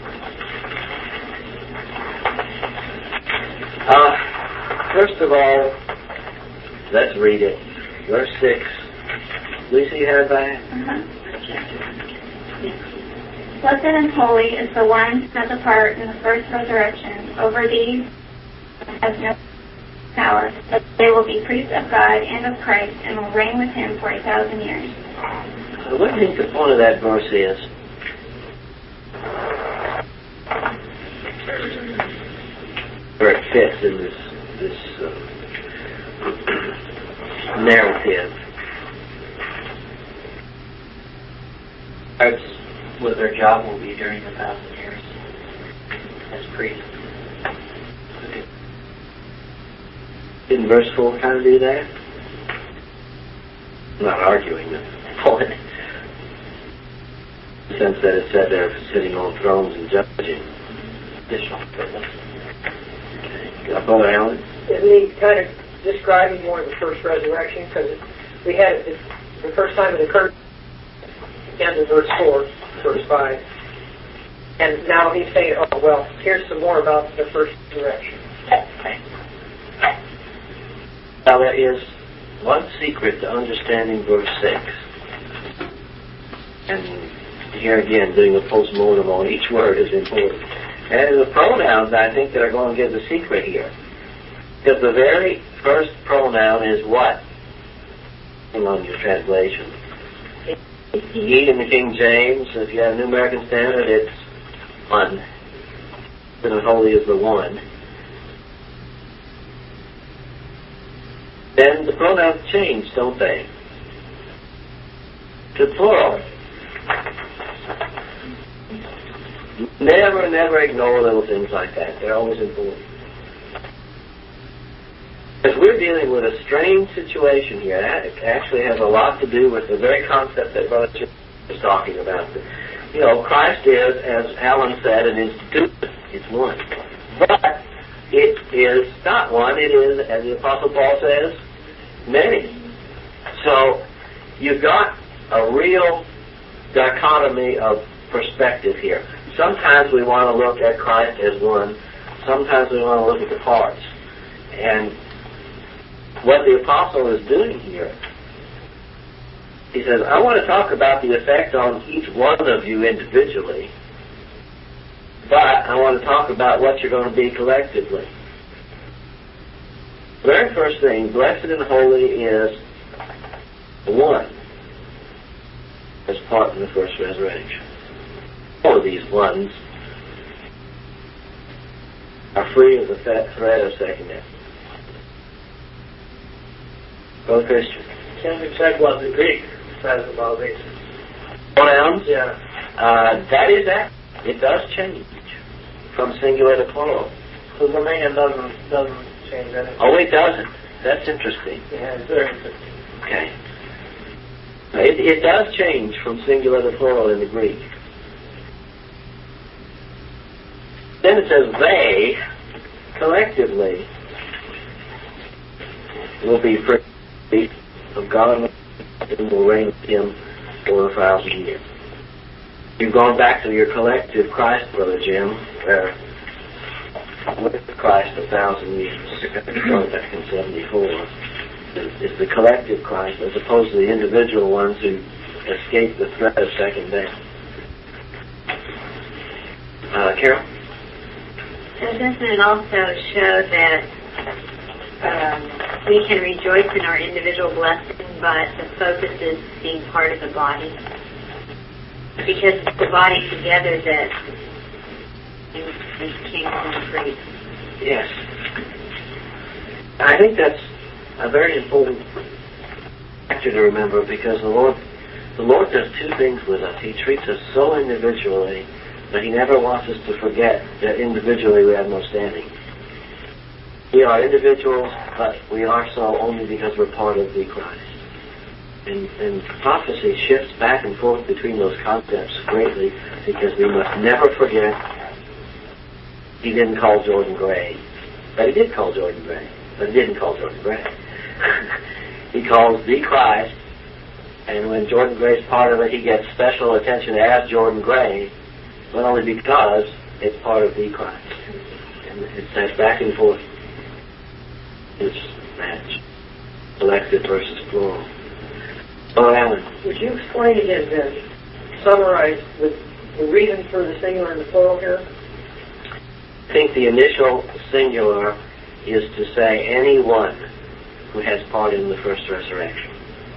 Uh, first of all, let's read it. Verse six. Lisa, you have that? Uh-huh. Blessed and holy is the one set apart in the first resurrection. Over these has no power, but they will be priests of God and of Christ and will reign with him for a thousand years. So what do you think the point of that verse is? fits in this this uh, narrative. That's what their job will be during the thousand years as priests. Didn't verse four kind of do that? I'm not arguing the point. In the sense that it said they're sitting on thrones and judging. Additional purpose. Okay. Uh, Brother Allen? Isn't he kind of describing more the first resurrection? Because we had it the first time it occurred, end of verse four, verse five. And now he's saying, oh, well, here's some more about the first resurrection. Now there is one secret to understanding verse six. And here again, doing a post-mortem on each word is important. And the pronouns, I think, that are going to give the secret here. Because the very first pronoun is what? On your translation. He in the King James, if you have a New American Standard, it's one. The holy is the one. Then the pronouns change, don't they? To plural. Never, never ignore little things like that. They're always important. Because we're dealing with a strange situation here. That actually has a lot to do with the very concept that Brother Chip was talking about. You know, Christ is, as Alan said, an institution. It's one. But it is not one. It is, as the Apostle Paul says, many. So you've got a real dichotomy of perspective here. Sometimes we want to look at Christ as one. Sometimes we want to look at the parts. And what the apostle is doing here, he says, I want to talk about the effect on each one of you individually, but I want to talk about what you're going to be collectively. The very first thing, blessed and holy is one as part of the first resurrection. All of these ones are free of the threat of second death. Brother Christian. Can you check what the Greek says about this? Pronouns? Yeah. Uh, that is that. It does change from singular to plural. So the man doesn't doesn't change anything. Oh, it doesn't. That's interesting. Yeah, it's very interesting. Okay. It, it does change from singular to plural in the Greek. Then it says they, collectively, will be free of God and will reign with Him for a thousand years. You've gone back to your collective Christ, Brother Jim, where with Christ a thousand years, going back in seventy-four, is the collective Christ as opposed to the individual ones who escape the threat of second death. Uh, Carol? And doesn't it also show that um, we can rejoice in our individual blessing, but the focus is being part of the body? Because it's the body together that is kings and priests. Yes. I think that's a very important factor to remember, because the Lord the Lord does two things with us. He treats us so individually, but He never wants us to forget that individually we have no standing. We are individuals, but we are so only because we're part of the Christ. And, and prophecy shifts back and forth between those concepts greatly, because we must never forget He didn't call Jordan Gray. But He did call Jordan Gray. But He didn't call Jordan Gray. He calls the Christ, and when Jordan Gray's part of it, he gets special attention as Jordan Gray, but only because it's part of the Christ. And it's that back and forth. It's match. Collective versus plural. Oh, Alan. Would you explain again, then, summarize the, the reason for the singular and the plural here? I think the initial singular is to say anyone who has part in the first resurrection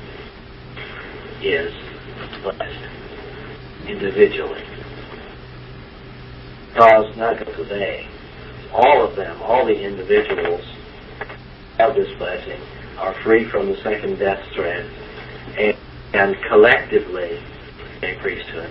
is blessed individually. Because not just they, all of them, all the individuals of this blessing, are free from the second death threat and, and collectively a priesthood.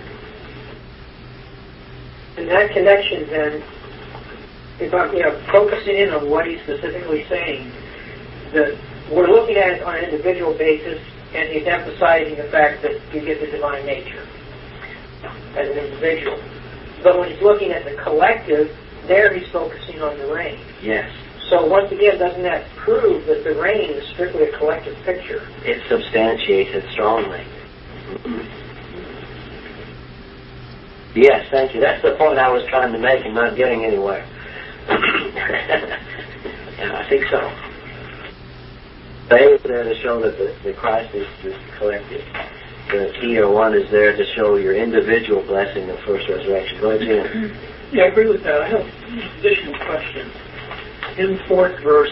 And that connection then, if I'm you know, focusing in on what he's specifically saying, that we're looking at it on an individual basis, and he's emphasizing the fact that you get the divine nature as an individual. But when he's looking at the collective, there he's focusing on the reign. Yes. So once again, doesn't that prove that the reign is strictly a collective picture? It substantiates it strongly. Yes, thank you. That's the point I was trying to make and not getting anywhere. And I think so. They are there to show that the, the Christ is, is collective. The key or one is there to show your individual blessing of first resurrection. Go ahead, Jim. Yeah, I agree with that. I have an additional question. In the fourth verse,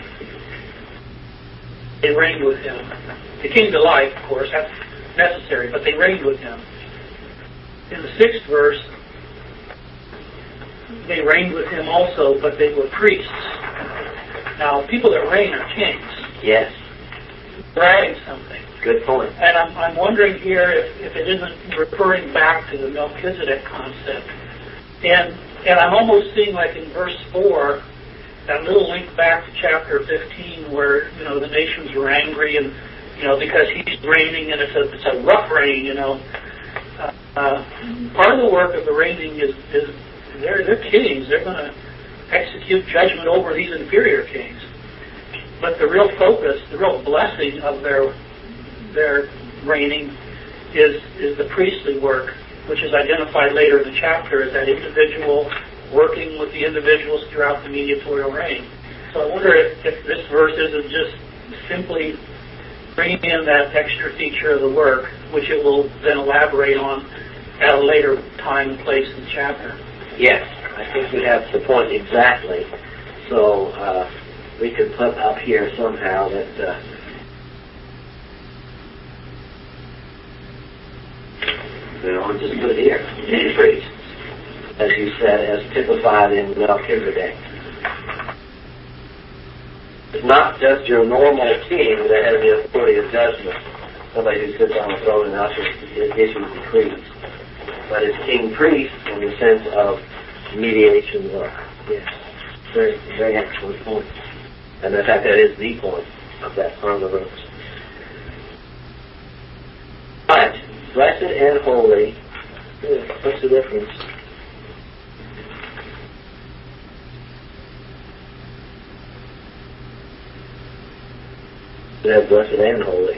they reigned with him. They came to life, of course, that's necessary, but they reigned with him. In the sixth verse, they reigned with him also, but they were priests. Now, people that reign are kings. Yes. They're adding something. Good point. And I'm, I'm wondering here if, if it isn't referring back to the Melchizedek concept. And and I'm almost seeing like in verse four, that little link back to chapter fifteen where, you know, the nations were angry and, you know, because he's reigning and it's a, it's a rough reign, you know. Uh, uh, part of the work of the reigning is, is they're, they're kings. They're going to execute judgment over these inferior kings. But the real focus, the real blessing of their their reigning is is the priestly work, which is identified later in the chapter as that individual working with the individuals throughout the mediatorial reign. So I wonder if, if this verse isn't just simply bringing in that extra feature of the work, which it will then elaborate on at a later time and place in the chapter. Yes, I think you have the point exactly. So uh, we could put up here somehow that uh, you know, and just put it here, priests, as you said, as typified in Melchizedek. It's not just your normal king that has the authority of judgment, somebody who sits on the throne and ushers, issues decrees, but it's king priest in the sense of mediation work. Yes, very, very excellent point. And in fact, that is the point of that part of the verse. But blessed and holy, what's the difference? It has blessed and holy.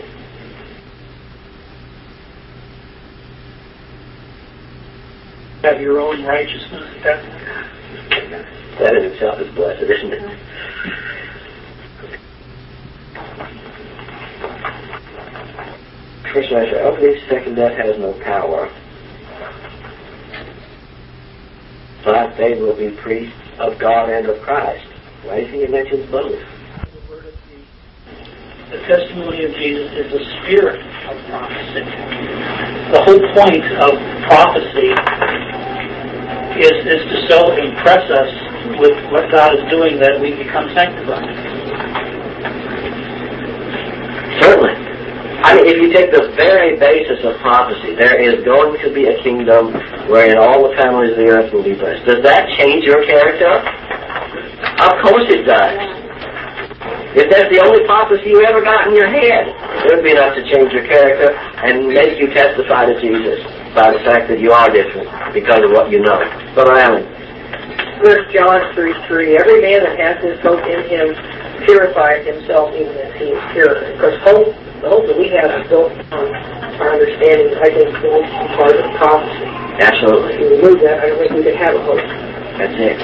Have your own righteousness. That, that in itself is blessed, isn't it? First measure, of these second death has no power, but they will be priests of God and of Christ. Why do you think it mentions both? The testimony of Jesus is the spirit of prophecy. The whole point of prophecy is, is to so impress us with what God is doing that we become sanctified. Certainly. I mean, if you take the very basis of prophecy, there is going to be a kingdom wherein all the families of the earth will be blessed. Does that change your character? Of course it does. If that's the only prophecy you ever got in your head, it would be enough to change your character and make you testify to Jesus by the fact that you are different because of what you know. Brother Allen. First John three three, every man that has this hope in him purifies himself even as he is pure. Because hope, the hope that we have is built on our understanding, I think, the most part of prophecy. Absolutely. If you remove that, I don't think we could have a hope. That's it.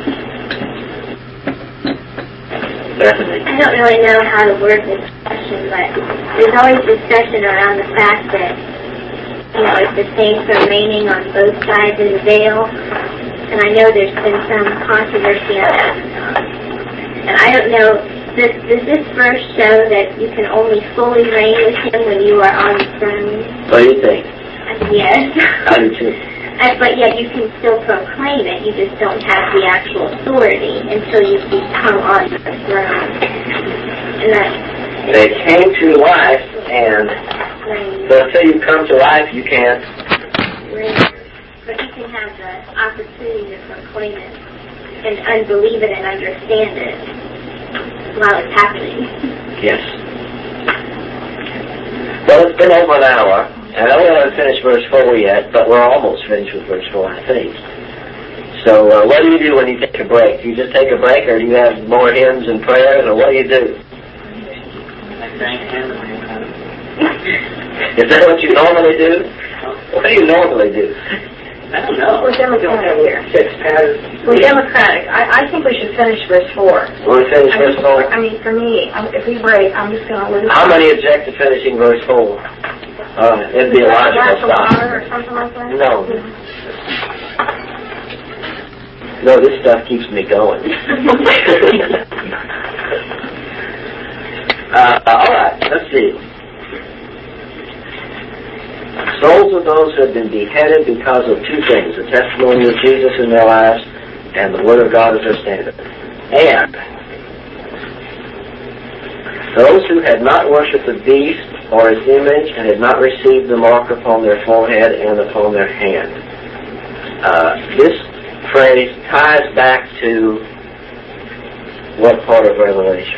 Definitely. I don't really know how to word this question, but there's always discussion around the fact that, you know, if the saints are reigning on both sides of the veil, and I know there's been some controversy on that. And I don't know, does, does this verse show that you can only fully reign with him when you are on the throne? What do you think? Yes. I do too. Uh, but yet you can still proclaim it. You just don't have the actual authority until you become on the throne. And that, They came to life, and right, but until you come to life, you can't. right. But you can have the opportunity to proclaim it and unbelieve it and understand it while it's happening. Yes. Well, it's been over an hour, and I don't want to finish verse four yet, but we're almost finished with verse four, I think. So, uh, what do you do when you take a break? Do you just take a break, or do you have more hymns and prayers, or what do you do? Is that what you normally do? What do you normally do? I don't know. We're democratic here. Fixed pattern. We're democratic. I, I think we should finish verse four. Will we finish I verse think- four? I mean, for me, um, if we break, I'm just going to lose. How many object to finishing verse four? Uh, it'd be a logical glass of stop. water or something like that? No. No, this stuff keeps me going. uh, all right, let's see. Souls of those who have been beheaded because of two things, the testimony of Jesus in their lives and the Word of God as their standard. And those who had not worshipped the beast or his image and had not received the mark upon their forehead and upon their hand. Uh, this phrase ties back to what part of Revelation?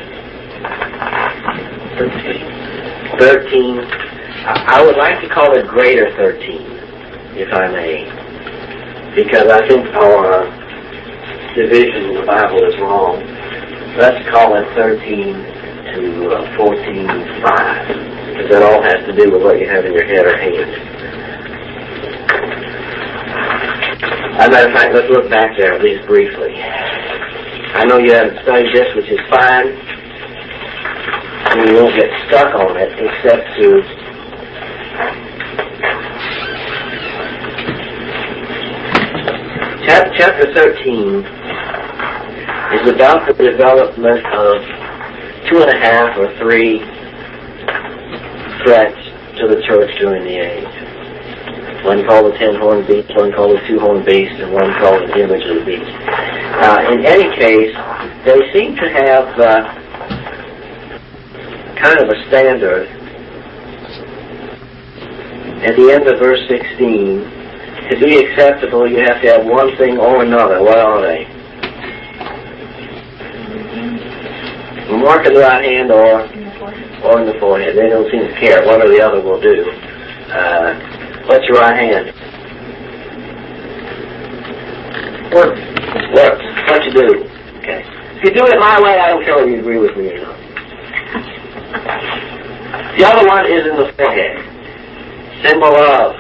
thirteen. thirteen. I would like to call it greater thirteen, if I may, because I think our division in the Bible is wrong. Let's call it thirteen to uh, fourteen five, because that all has to do with what you have in your head or hand. As a matter of fact, let's look back there at least briefly. I know you haven't studied this, which is fine, and you won't get stuck on it except to Chapter thirteen is about the development of two and a half or three threats to the church during the age. One called the ten-horned beast, one called the two-horned beast, and one called the image of the beast. Uh, in any case, they seem to have uh, kind of a standard. At the end of verse sixteen, to be acceptable, you have to have one thing or another. What are they? A mark in the right hand or, or in the forehead. They don't seem to care. One or the other will do. Uh, what's your right hand? Works. Works. What you do? Okay. If you do it my way, I don't care whether you agree with me or not. The other one is in the forehead. Symbol of.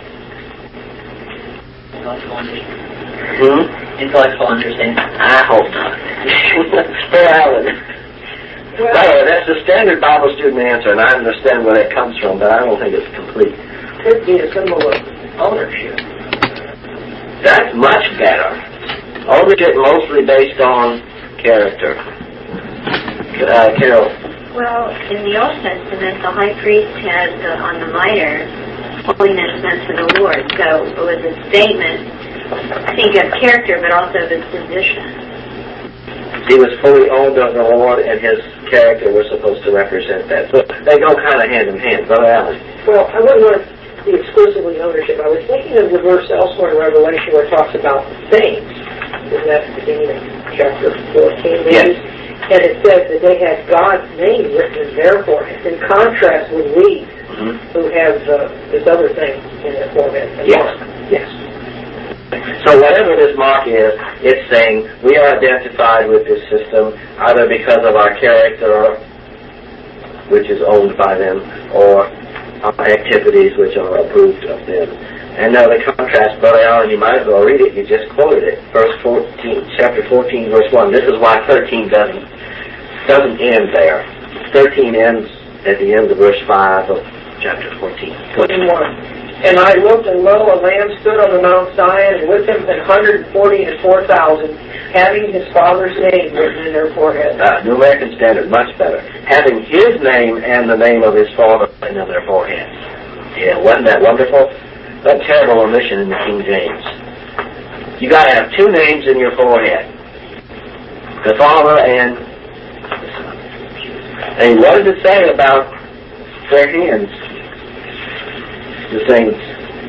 Intellectual understanding. Hmm? Intellectual understanding. I hope not. Morality. Well, well, that's the standard Bible student answer, and I understand where that comes from, but I don't think it's complete. Could be a symbol of ownership. That's much better. Ownership mostly based on character. Uh, Carol. Well, in the Old Testament, the high priest had uh, on the mitre, holiness unto the Lord. So it was a statement, I think, of character, but also of his position. He was fully owned of the Lord, and his character was supposed to represent that. So they go kind of hand in hand. Brother Allen. Well, I wouldn't want to be exclusively ownership. I was thinking of the verse elsewhere in Revelation where it talks about things. Isn't that beginning of chapter fourteen? Maybe? Yes. And it says that they had God's name written in their foreheads, in contrast with we, Mm-hmm. who have uh, this other thing in their forehead. Yes. Yes. So whatever this mark is, it's saying we are identified with this system either because of our character, which is owned by them, or our activities, which are approved of them. And now the contrast, Brother Allen, you might as well read it. You just quoted it. Verse fourteen, chapter fourteen, verse one. This is why thirteen doesn't doesn't end there. thirteen ends at the end of verse five of chapter fourteen. twenty-one. And I looked, and lo, a Lamb stood on the Mount Zion, and with him an hundred and forty and four thousand, having his Father's name written in their foreheads. Uh, New American Standard, much better. Having his name and the name of his Father written on their foreheads. Yeah, wasn't that wonderful? that terrible omission in the King James. You got to have two names in your forehead: the Father and the Son. And what does it say about their hands? The saints.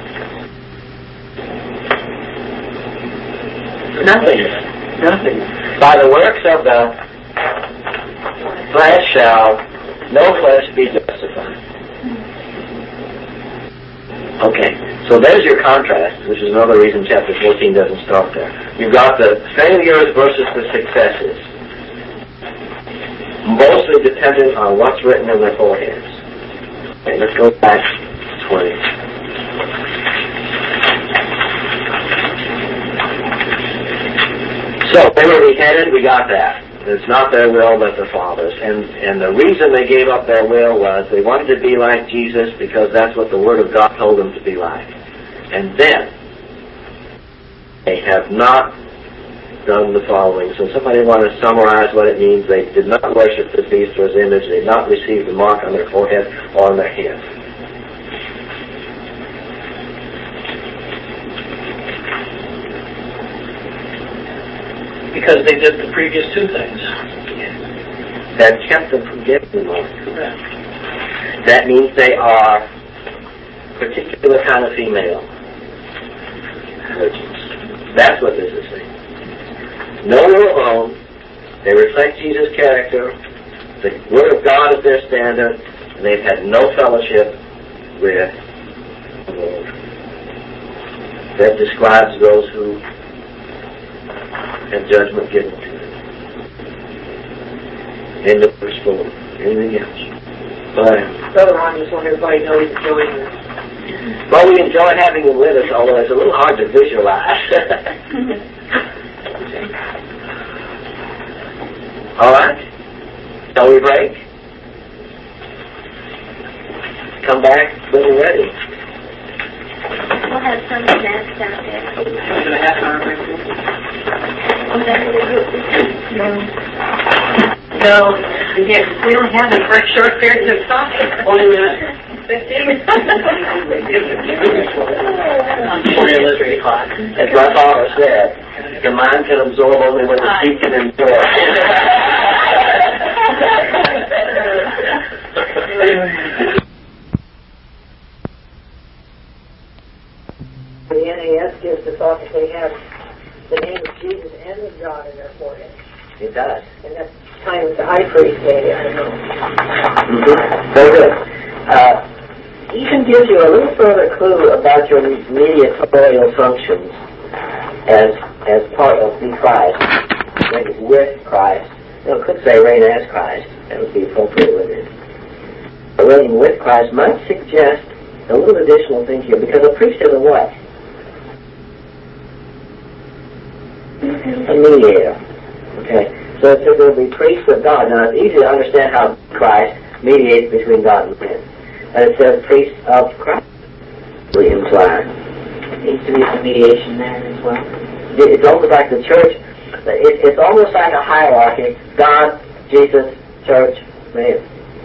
Nothing. Nothing. By the works of the flesh shall no flesh be justified. Okay, so there's your contrast, which is another reason chapter fourteen doesn't start there. You've got the failures versus the successes, mostly dependent on what's written in their foreheads. Okay, let's go back to twenty. So they were beheaded, we got that. It's not their will, but the Father's. And and the reason they gave up their will was they wanted to be like Jesus because that's what the Word of God told them to be like. And then they have not done the following. So somebody want to summarize what it means. They did not worship the beast or his image. They did not receive the mark on their forehead or on their hand. Because they did the previous two things. That kept them from getting the mark. Correct. That means they are a particular kind of female virgins. That's what this is saying. No will alone. They reflect Jesus' character. The Word of God is their standard. And they've had no fellowship with the Lord. That describes those who have judgment given to them. End of verse four. Anything else? But, Brother Ron, just want everybody to know he's enjoying this. well, we enjoy having them with us, although it's a little hard to visualize. All right? Shall we break? Come back when we're ready. We'll have some snacks out there. Is it a half hour break? No, yes, we don't have them for short periods of time. Only a minute. Before you listen to the clock. As my father said, the mind can absorb only what the feet can endure. The N A S gives the thought that they have the name of Jesus and of God in their forehead. It does. And that's kind of the high priest day, I don't know. Mm-hmm. Very good. Uh, even gives you a little further clue about your mediatorial functions as as part of the Christ, reign with Christ. You know, could say reign as Christ. That would be appropriate with it. But reign with Christ might suggest a little additional thing here, because a priest is a what? A mediator. Okay. So it says there will be priests of God. Now it's easy to understand how Christ mediates between God and man. And it says priests of Christ. We imply. There needs to be some mediation there as well. It's almost like the church. It, it's almost like a hierarchy. God, Jesus, church, man.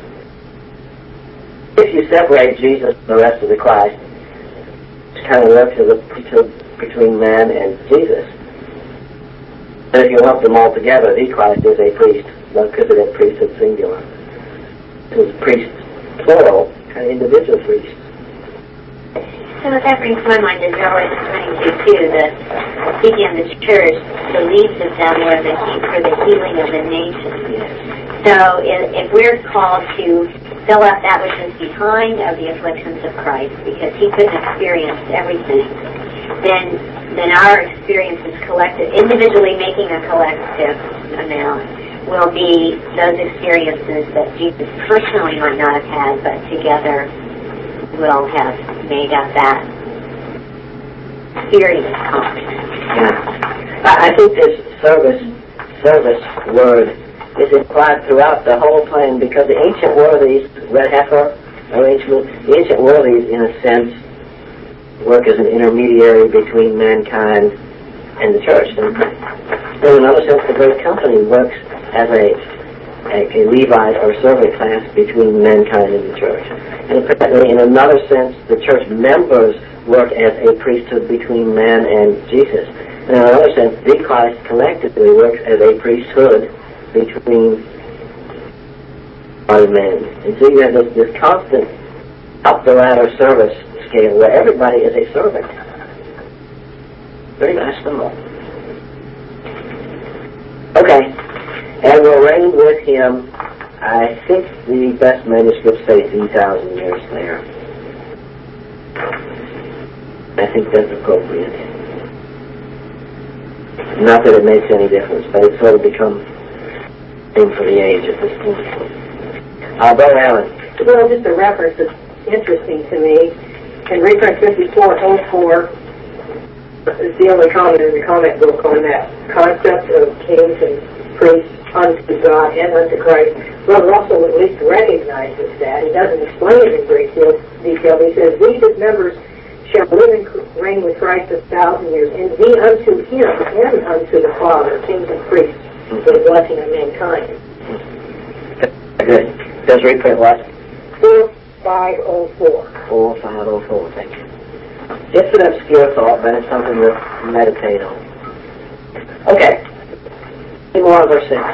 If you separate Jesus from the rest of the Christ, it's kind of left to the to, between man and Jesus. But if you lump them all together, the Christ is a priest. Melchizedek priesthood singular. It was priest plural, kind of individual priest. So that brings to my mind is always trying to too the speaking of the church, the leaves of them were the for the healing of the nation. So if, if we're called to fill out that which is behind of the afflictions of Christ, because he couldn't experience everything, then then our experience is collective, individually making a collective amount, will be those experiences that Jesus personally might not have had, but together will have made up that experience common. Yeah. I, I think this service service word is implied throughout the whole plan, because the ancient worthies, red heifer arrangement, the ancient worthies, in a sense, work as an intermediary between mankind and the church. In another sense, the great company works as a, a, a Levite or servant class between mankind and the church. And apparently, in another sense, the church members work as a priesthood between man and Jesus. And in another sense, the Christ collectively works as a priesthood between God and man. And so you have this, this constant up-the-ladder service scale where everybody is a servant. Very nice symbol. Okay. And will reign with him. I think the best manuscripts say three thousand years there. I think that's appropriate. Not that it makes any difference, but it's sort of become thing for the age at this point. Uh, Brother Allen. Well, just a reference that's interesting to me. In reprint fifty-four oh four, it's the only comment in the comment book on that concept of kings and priests unto God and unto Christ. Brother Russell at least recognizes that. He doesn't explain it in great deal, detail. He says, we his members shall live and reign with Christ a thousand years, and be unto him and unto the Father, kings and priests, for the blessing of mankind. Good. Does reprint what? four five oh four. four five oh four, thank you. It's an obscure thought, but it's something to meditate on. Okay. Any more, verse six?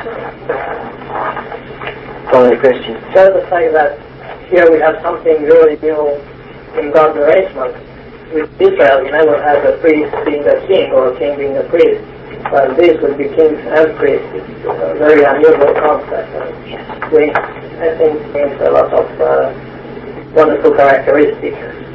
Only Christian. Just to say that here we have something really new in God's arrangement. With Israel, you never had a priest being a king or a king being a priest. But this would be kings and priests. It's a very unusual concept. And we, I think, means a lot of uh, wonderful characteristics.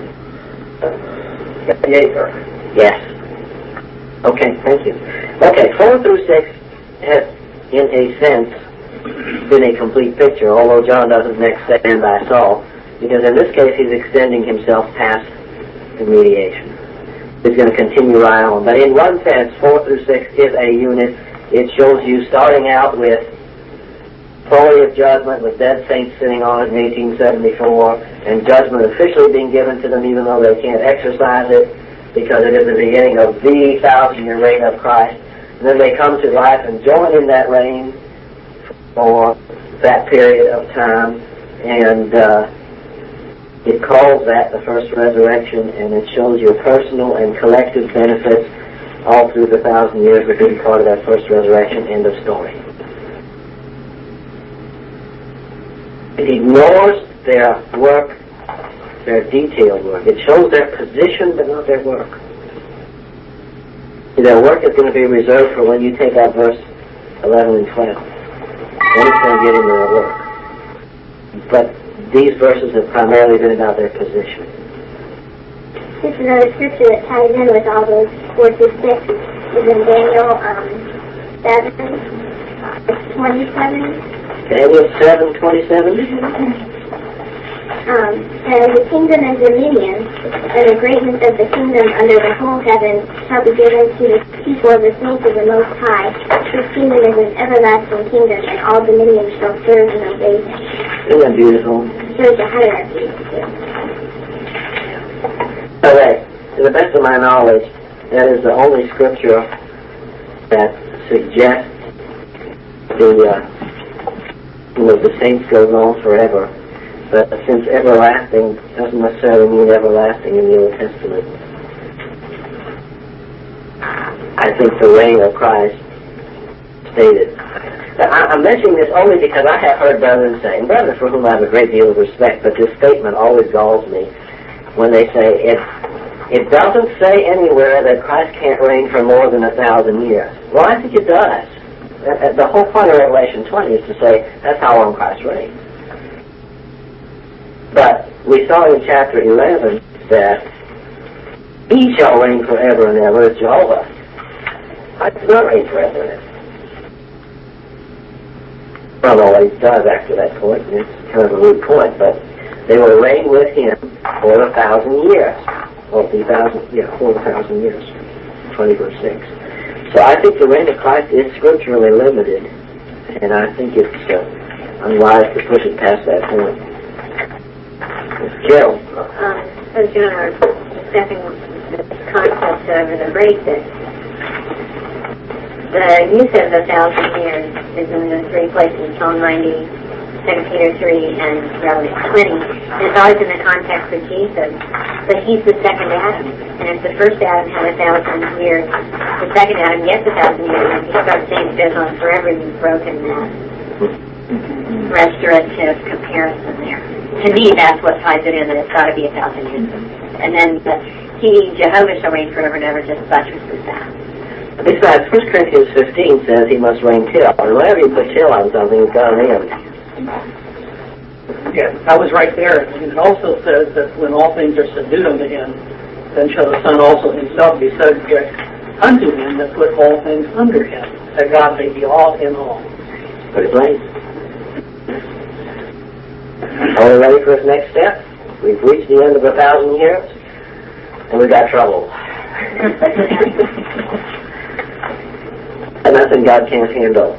Uh, creator. Yes. Okay, thank you. Okay, four through six has, in a sense, been a complete picture, although John doesn't next say, and I saw, because in this case he's extending himself past the mediation. He's going to continue right on. But in one sense, four through six is a unit. It shows you starting out with fully of judgment, with dead saints sitting on it in eighteen seventy-four, and judgment officially being given to them even though they can't exercise it, because it is the beginning of the thousand-year reign of Christ. And then they come to life and join in that reign for that period of time, and uh, it calls that the first resurrection, and it shows you personal and collective benefits all through the thousand years of being part of that first resurrection. End of story. It ignores their work, their detailed work. It shows their position, but not their work. Their work is going to be reserved for when you take out verse eleven and twelve. Then it's going to get into their work. But these verses have primarily been about their position. This is another scripture that ties in with all those four through six. Is in Daniel um, seven, twenty-seven. Daniel seven, twenty-seven. Um, and the kingdom and dominion, and the greatness of the kingdom under the whole heaven, shall be given to the people of the saints of the Most High. His kingdom is an everlasting kingdom, and all dominions shall serve and obey him. Isn't that beautiful? Shows the hierarchy, too. Okay. To the best of my knowledge, that is the only scripture that suggests the, uh, you know, the saints goes on forever. But since everlasting doesn't necessarily mean everlasting in the Old Testament, I think the reign of Christ stated. Now, I'm mentioning this only because I have heard brothers say, and brothers for whom I have a great deal of respect, but this statement always galls me when they say it. It doesn't say anywhere that Christ can't reign for more than a thousand years. Well, I think it does. The whole point of Revelation twenty is to say that's how long Christ reigns. But we saw in chapter eleven that he shall reign forever and ever as Jehovah. Christ does not reign forever and ever. Well, always does after that point, and it's kind of a moot point, but they will reign with him for a thousand years. Or the thousand, yeah, for a thousand years. twenty verse six. So I think the reign of Christ is scripturally limited, and I think it's uh, unwise to push it past that point. Carol. Um, as you are discussing the concept of the break, that the use of the thousand years is in the three places, Psalm ninety, Second Peter three and Revelation twenty. And it's always in the context of Jesus. But he's the second Adam. And if the first Adam had a thousand years, the second Adam gets a thousand years, and he starts saying it goes on forever, and he's broken that restorative comparison there. To me, that's what ties it in, that it's got to be a thousand years. And then the, he, Jehovah shall reign forever and ever, just buttresses that. Besides, First Corinthians fifteen says he must reign till. And whenever you put till on something, it's got an end. Yeah, I was right there. And it also says that when all things are subdued unto him, then shall the Son also himself be subject unto him that put all things under him, that God may be all in all. Pretty plain. Are we ready for his next step? We've reached the end of a thousand years, and we got trouble. And nothing God can't handle.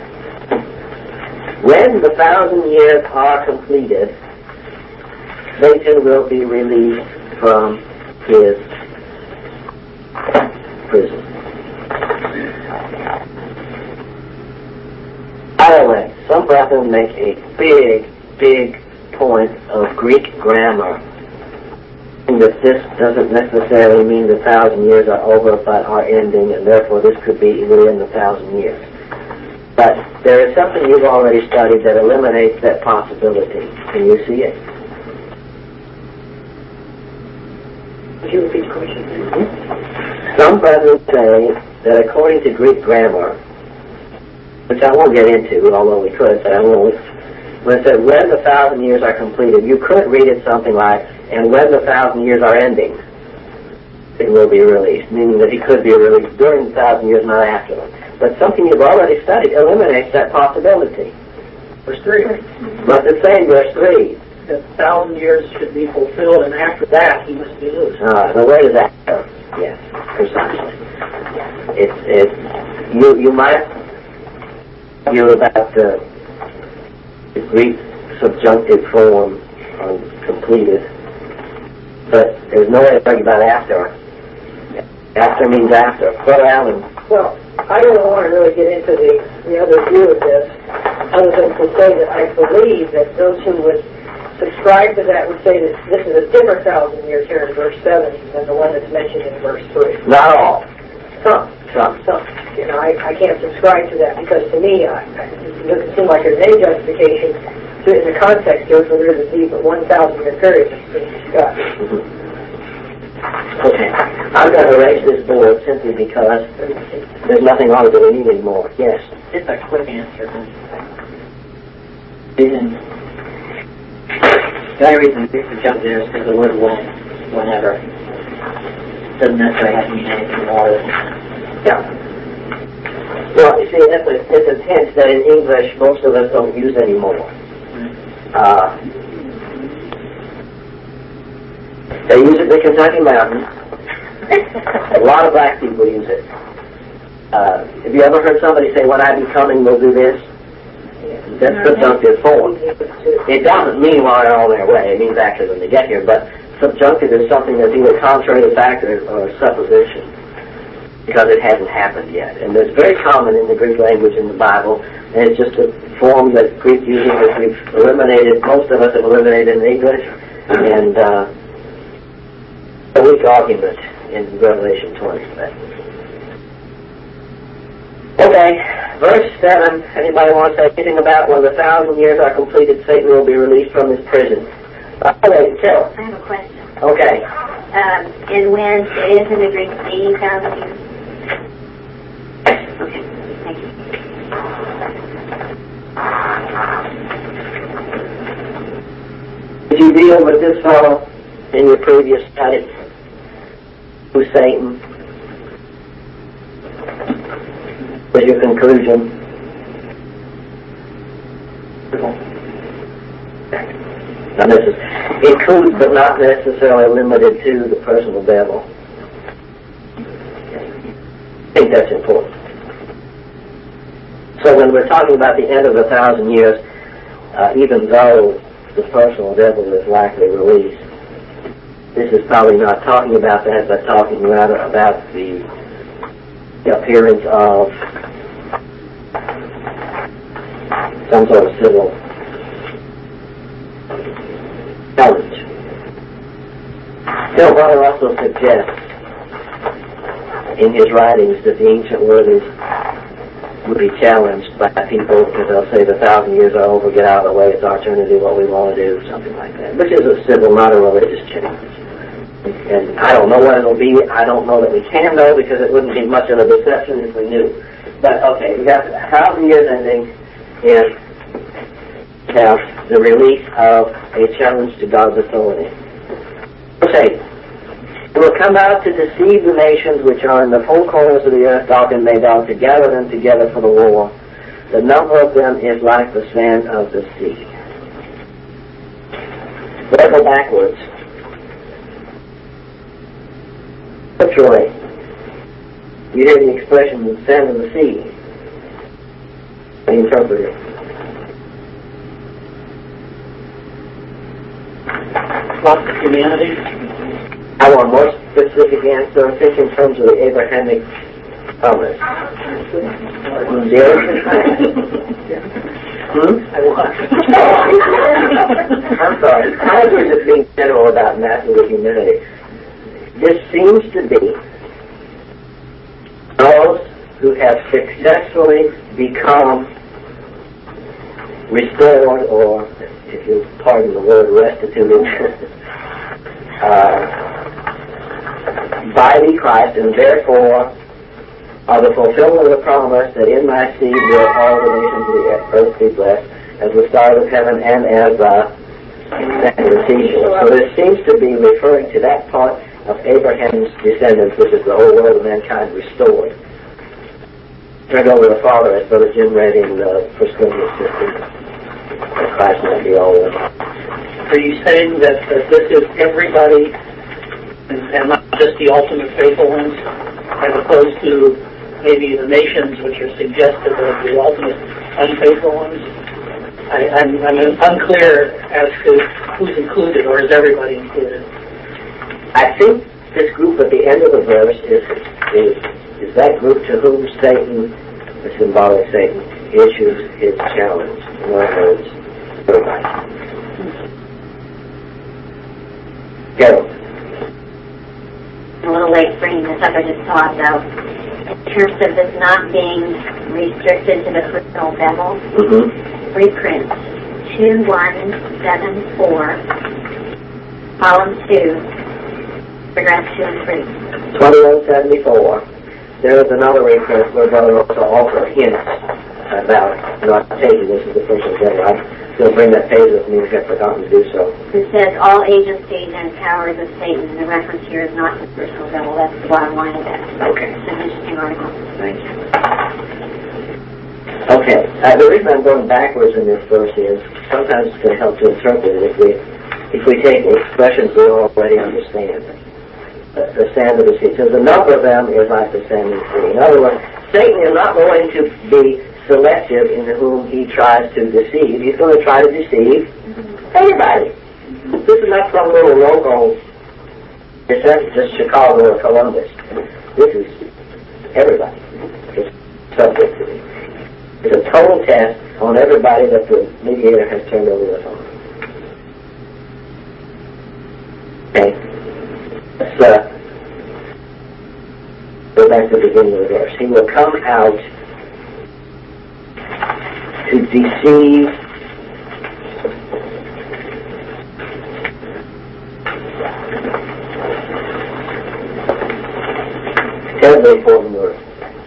When the thousand years are completed, Satan will be released from his prison. By the way, some brethren make a big, big point of Greek grammar, that this doesn't necessarily mean the thousand years are over but are ending, and therefore this could be within the thousand years. But there is something you've already studied that eliminates that possibility. Can you see it? Would you repeat the question? Mm-hmm. Some brethren say that according to Greek grammar, which I won't get into, although we could, but I won't, when it says when the thousand years are completed, you could read it something like, and when the thousand years are ending, it will be released, meaning that he could be released during the thousand years, not after them. But something you've already studied eliminates that possibility. Verse three. But the same verse three. The thousand years should be fulfilled, and after that he must be loosed. Uh, now where does that go? Yes, precisely. It's, it's, you, you might argue about the, the Greek subjunctive form on completed, but there's no way to argue about after. After means after. Brother Allen. Well, I don't want to really get into the, the other view of this, other than to say that I believe that those who would subscribe to that would say that this is a different thousand years here in verse seven than the one that's mentioned in verse three. Not all. Some. Some. Some. You know, I, I can't subscribe to that because to me, I, it doesn't seem like there's any justification to it in the context here for there to be but one thousand year period that's being discussed. Mm-hmm. Okay. I'm going to erase this board simply because there's nothing on it that we need anymore. Yes? Just a quick answer. Reason, the only reason this is jumped there is because the word won't, whenever. Doesn't necessarily have to mean anything more than that. Yeah. Well, you see, it's a, it's a tense that in English most of us don't use anymore. Mm-hmm. Uh, They use it in the Kentucky mountains. A lot of black people use it. Uh, have you ever heard somebody say, when I be coming, we'll do this? That's subjunctive form. It doesn't mean while they're on their way. It means actually when they get here. But subjunctive is something that's either contrary to fact or, or supposition, because it hasn't happened yet. And it's very common in the Greek language in the Bible, and it's just a form that Greek uses that we've eliminated, most of us have eliminated in English. And uh, a weak argument in Revelation twenty. Okay, verse seven. Anybody want to say anything about when the thousand years are completed, Satan will be released from his prison? Uh, wait, Carol. I have a question. Okay. Um, and when it is in the Greek eighty thousand years? Okay, thank you. Did you deal with this fellow in your previous study? Who's Satan? What's your conclusion? Now this is includes but not necessarily limited to the personal devil. I think that's important. So when we're talking about the end of a thousand years, uh, even though the personal devil is likely released, this is probably not talking about that, but talking rather about the, the appearance of some sort of civil challenge. Bill Brother also suggests in his writings that the ancient worthies would be challenged by people because they'll say the thousand years are over, get out of the way, it's our turn to do what we want to do, something like that, which is a civil, not a religious challenge. And I don't know what it'll be. I don't know that we can know because it wouldn't be much of a deception if we knew. But okay, we got a thousand years ending and have the release of a challenge to God's authority. Verse eight. It will come out to deceive the nations which are in the four corners of the earth, Gog and Magog, to gather them together for the war. The number of them is like the sand of the sea. Let's go backwards. Scripturally, you hear the expression, the sand of the sea. How do you interpret it? Lots of humanity. I want a more specific answer. Think in terms of the Abrahamic promise. hmm? I'm sorry. I was just being general about massive humanity. This seems to be those who have successfully become restored, or, if you pardon the word, restituted, uh, by the Christ, and therefore are the fulfillment of the promise that in my seed will all the nations of the earth be blessed, as the stars of heaven and as the sand of the seashore. So this seems to be referring to that part of Abraham's descendants, which is the whole world of mankind restored. Turn over the Father, as Brother Jim read in uh, First Corinthians fifteen. That Christ might be all of them. Are you saying that, that this is everybody and, and not just the ultimate faithful ones, as opposed to maybe the nations which are suggested as the ultimate unfaithful ones? I, I'm, I'm unclear as to who's included, or is everybody included? I think this group at the end of the verse is is, is that group to whom Satan, the symbolic Satan, issues his challenge. In other words, everybody. Go. A little late bringing this up, I just thought, though, in terms of this not being restricted to the criminal devil, Mm-hmm. reprint two one seven four, column two, paragraph two and three. twenty-one seventy-four. There is another reprint where Brother also offers hints about not taking this as the personal devil. I'm going to bring that page with me if I've forgotten to do so. It says all agencies and powers of Satan, and the reference here is not to the personal devil. That's the bottom line of that. Okay. It's an interesting article. Thank you. Okay. Uh, the reason I'm going backwards in this verse is sometimes it's going to help to interpret it if we if we take expressions we already understand. The, the sand of the sea. So the number of them is like the sand of the sea. In other words, Satan is not going to be selective in whom he tries to deceive. He's going to try to deceive everybody. This is not some little local, it's not just Chicago or Columbus. This is everybody. It's subject to it. It's a total test on everybody that the mediator has turned over the phone. Okay. Let's uh, go back to the beginning of the verse. He will come out to deceive every important word.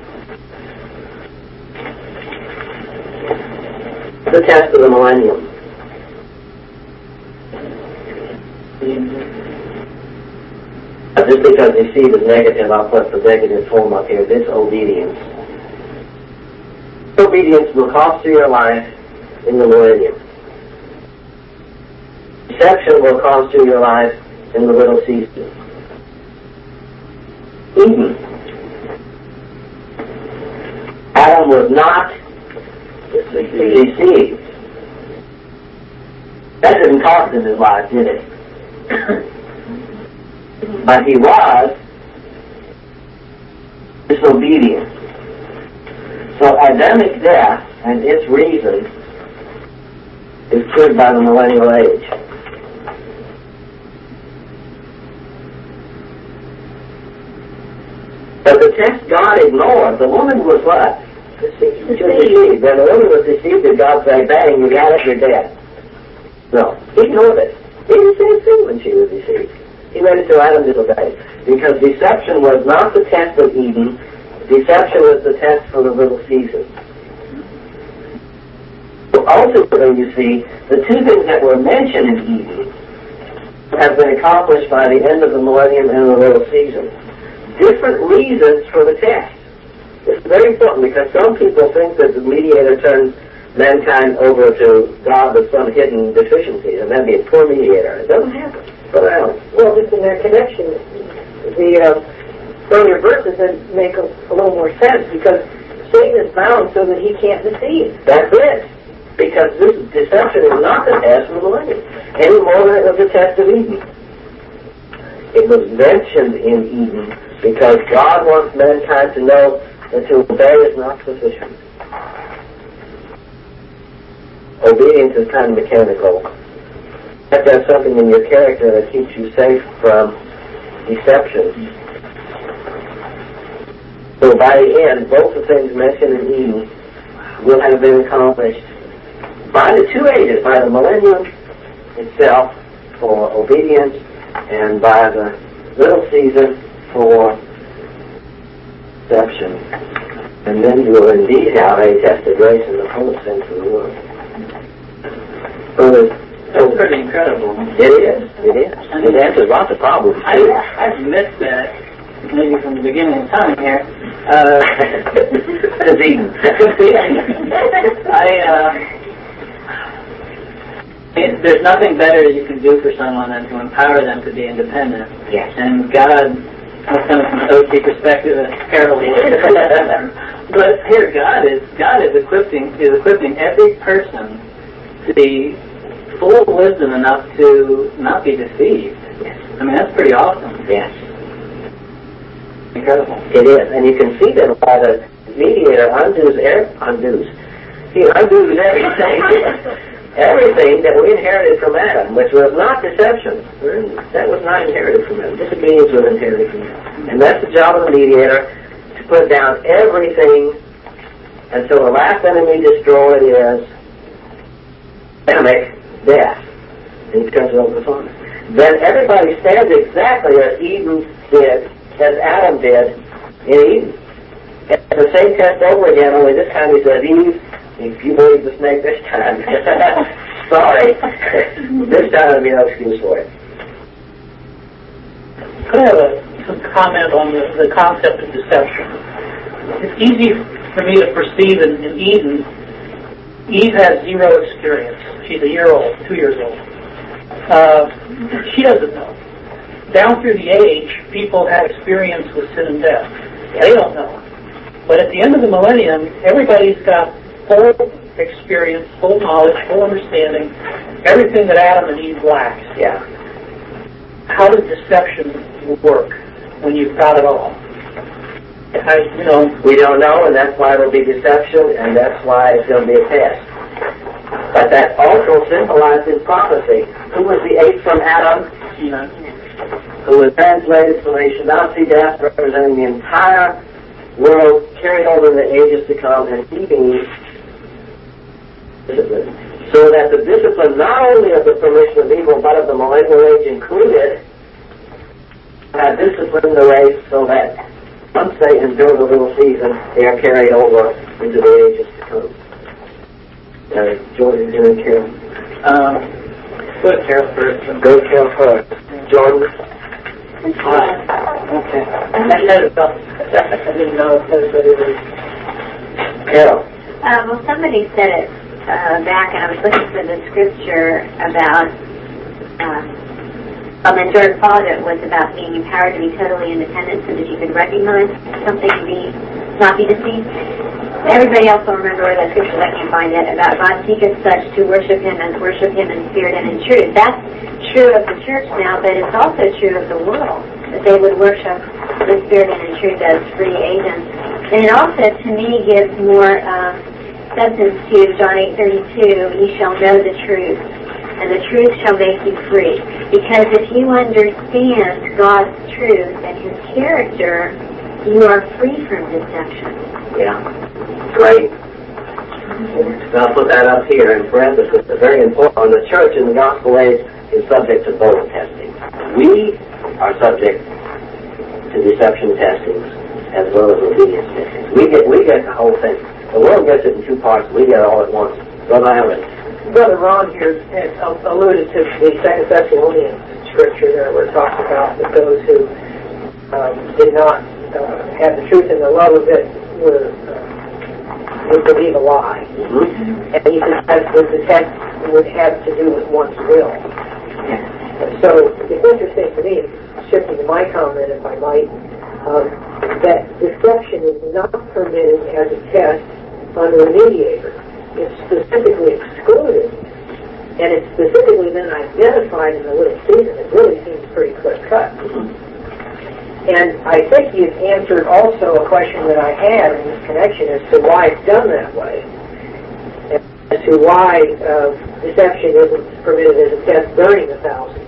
The test of the millennium. Uh, just because deceive is negative, I'll put the negative form up here. Disobedience. Disobedience will cost you your life in the millennium. Deception will cost you your life in the little season. Eden. Adam was not deceived. That didn't cost him his life, did it? But he was disobedient. So Adamic death and its reason is cured by the millennial age. But the text God ignored, the woman was what? Deceived. Deceived. When the woman was deceived, did God say, bang, you got it, you're dead? No. He ignored it. He didn't say a thing when she was deceived. He went into Adam disobeyed. Because deception was not the test of Eden. Deception was the test for the little season. So ultimately, you see, the two things that were mentioned in Eden have been accomplished by the end of the millennium and the little season. Different reasons for the test. It's very important because some people think that the mediator turns mankind over to God with some hidden deficiencies, and that'd be a poor mediator. It doesn't happen. But I don't. Well, just in that connection, the uh, earlier verses then make a, a little more sense because Satan is bound so that he can't deceive. That's it. Because this deception is not the test of the millennium, any more than it was the test of Eden. It was mentioned in Eden because God wants mankind to know that to obey is not sufficient. Obedience is kind of mechanical. You have to have something in your character that keeps you safe from deception. So by the end, both the things mentioned in Eden will have been accomplished by the two ages, by the millennium itself for obedience and by the little season for deception. And then you will indeed have a test of grace in the fullest sense of the word. So there's That's pretty incredible. It is. It is. It answers lots of problems. I, I've missed that, maybe from the beginning of time here. Uh, I, uh, it, there's nothing better you can do for someone than to empower them to be independent. Yes. And God, coming from an O T perspective, it's terrible. But here, God is God is equipping is equipping every person to be full of wisdom enough to not be deceived. Yes. I mean, that's pretty awesome. Yes. Incredible. It is. And you can see that by the mediator undoes, er, undoes. He undoes everything. Everything that we inherited from Adam, which was not deception. That was not inherited from him. Disobedience was inherited from him. And that's the job of the mediator, to put down everything until the last enemy destroyed is Adamic death. And he turns it over to the Father. Then everybody stands exactly as Eden did, as Adam did in Eden. And the same test over again, only this time he says, Eve, if you believe the snake this time, sorry. This time there'll be no excuse for it. Could I have a, some comment on the, the concept of deception? It's easy for me to perceive in, in Eden, Eve has zero experience. She's a year old, two years old. Uh, she doesn't know. Down through the age, people have experience with sin and death. They don't know. But at the end of the millennium, everybody's got full experience, full knowledge, full understanding, everything that Adam and Eve lacked. Yeah. How does deception work when you've got it all? I, you know, we don't know, and that's why it'll be deception, and that's why it's going to be a test. But that's also symbolized in prophecy. Who was the eighth from Adam? Enoch. Who was translated so they should not see death, representing the entire world carried over in the ages to come, and keeping discipline. So that the discipline not only of the permission of evil, but of the millennial age included, have disciplined the race so that once they endure the little season, they are carried over into the ages to come. Uh, Jordan, you and Carol. Um, go to Carol first. Go to Carol first. Jordan. Hi. Okay. I didn't know if everybody was. Carol. Uh, well, somebody said it uh, back, and I was looking for the scripture about. Uh, Um, and George Follett was about being empowered to be totally independent so that you could recognize something and be, not be deceived. Everybody else will remember that scripture, I can't find it, about God seeketh such to worship Him and worship Him in spirit and in truth. That's true of the church now, but it's also true of the world, that they would worship the spirit and in truth as free agents. And it also, to me, gives more um, substance to John eight thirty-two, ye shall know the truth, and the truth shall make you free. Because if you understand God's truth and His character, You are free from deception. Yeah. Great. So I'll put that up here in parenthesis. It's very important. The church in the gospel age is subject to both testing. We are subject to deception testings as well as obedience testings. We get we get the whole thing. The world gets it in two parts. We get it all at once. Brother Allen. Brother Ron here had alluded to the Second Thessalonians scripture there where it talks about that those who um, did not uh, have the truth and the love of it were uh, would believe a lie. Mm-hmm. And he says that the test would have to do with one's will. So it's interesting to me, shifting to my comment if I might, um, that deception is not permitted as a test under a mediator. It's specifically excluded, and it's specifically then identified in the little season. It really seems pretty clear-cut. And I think you've answered also a question that I had in this connection as to why it's done that way, and as to why uh, deception isn't permitted as a test during the thousand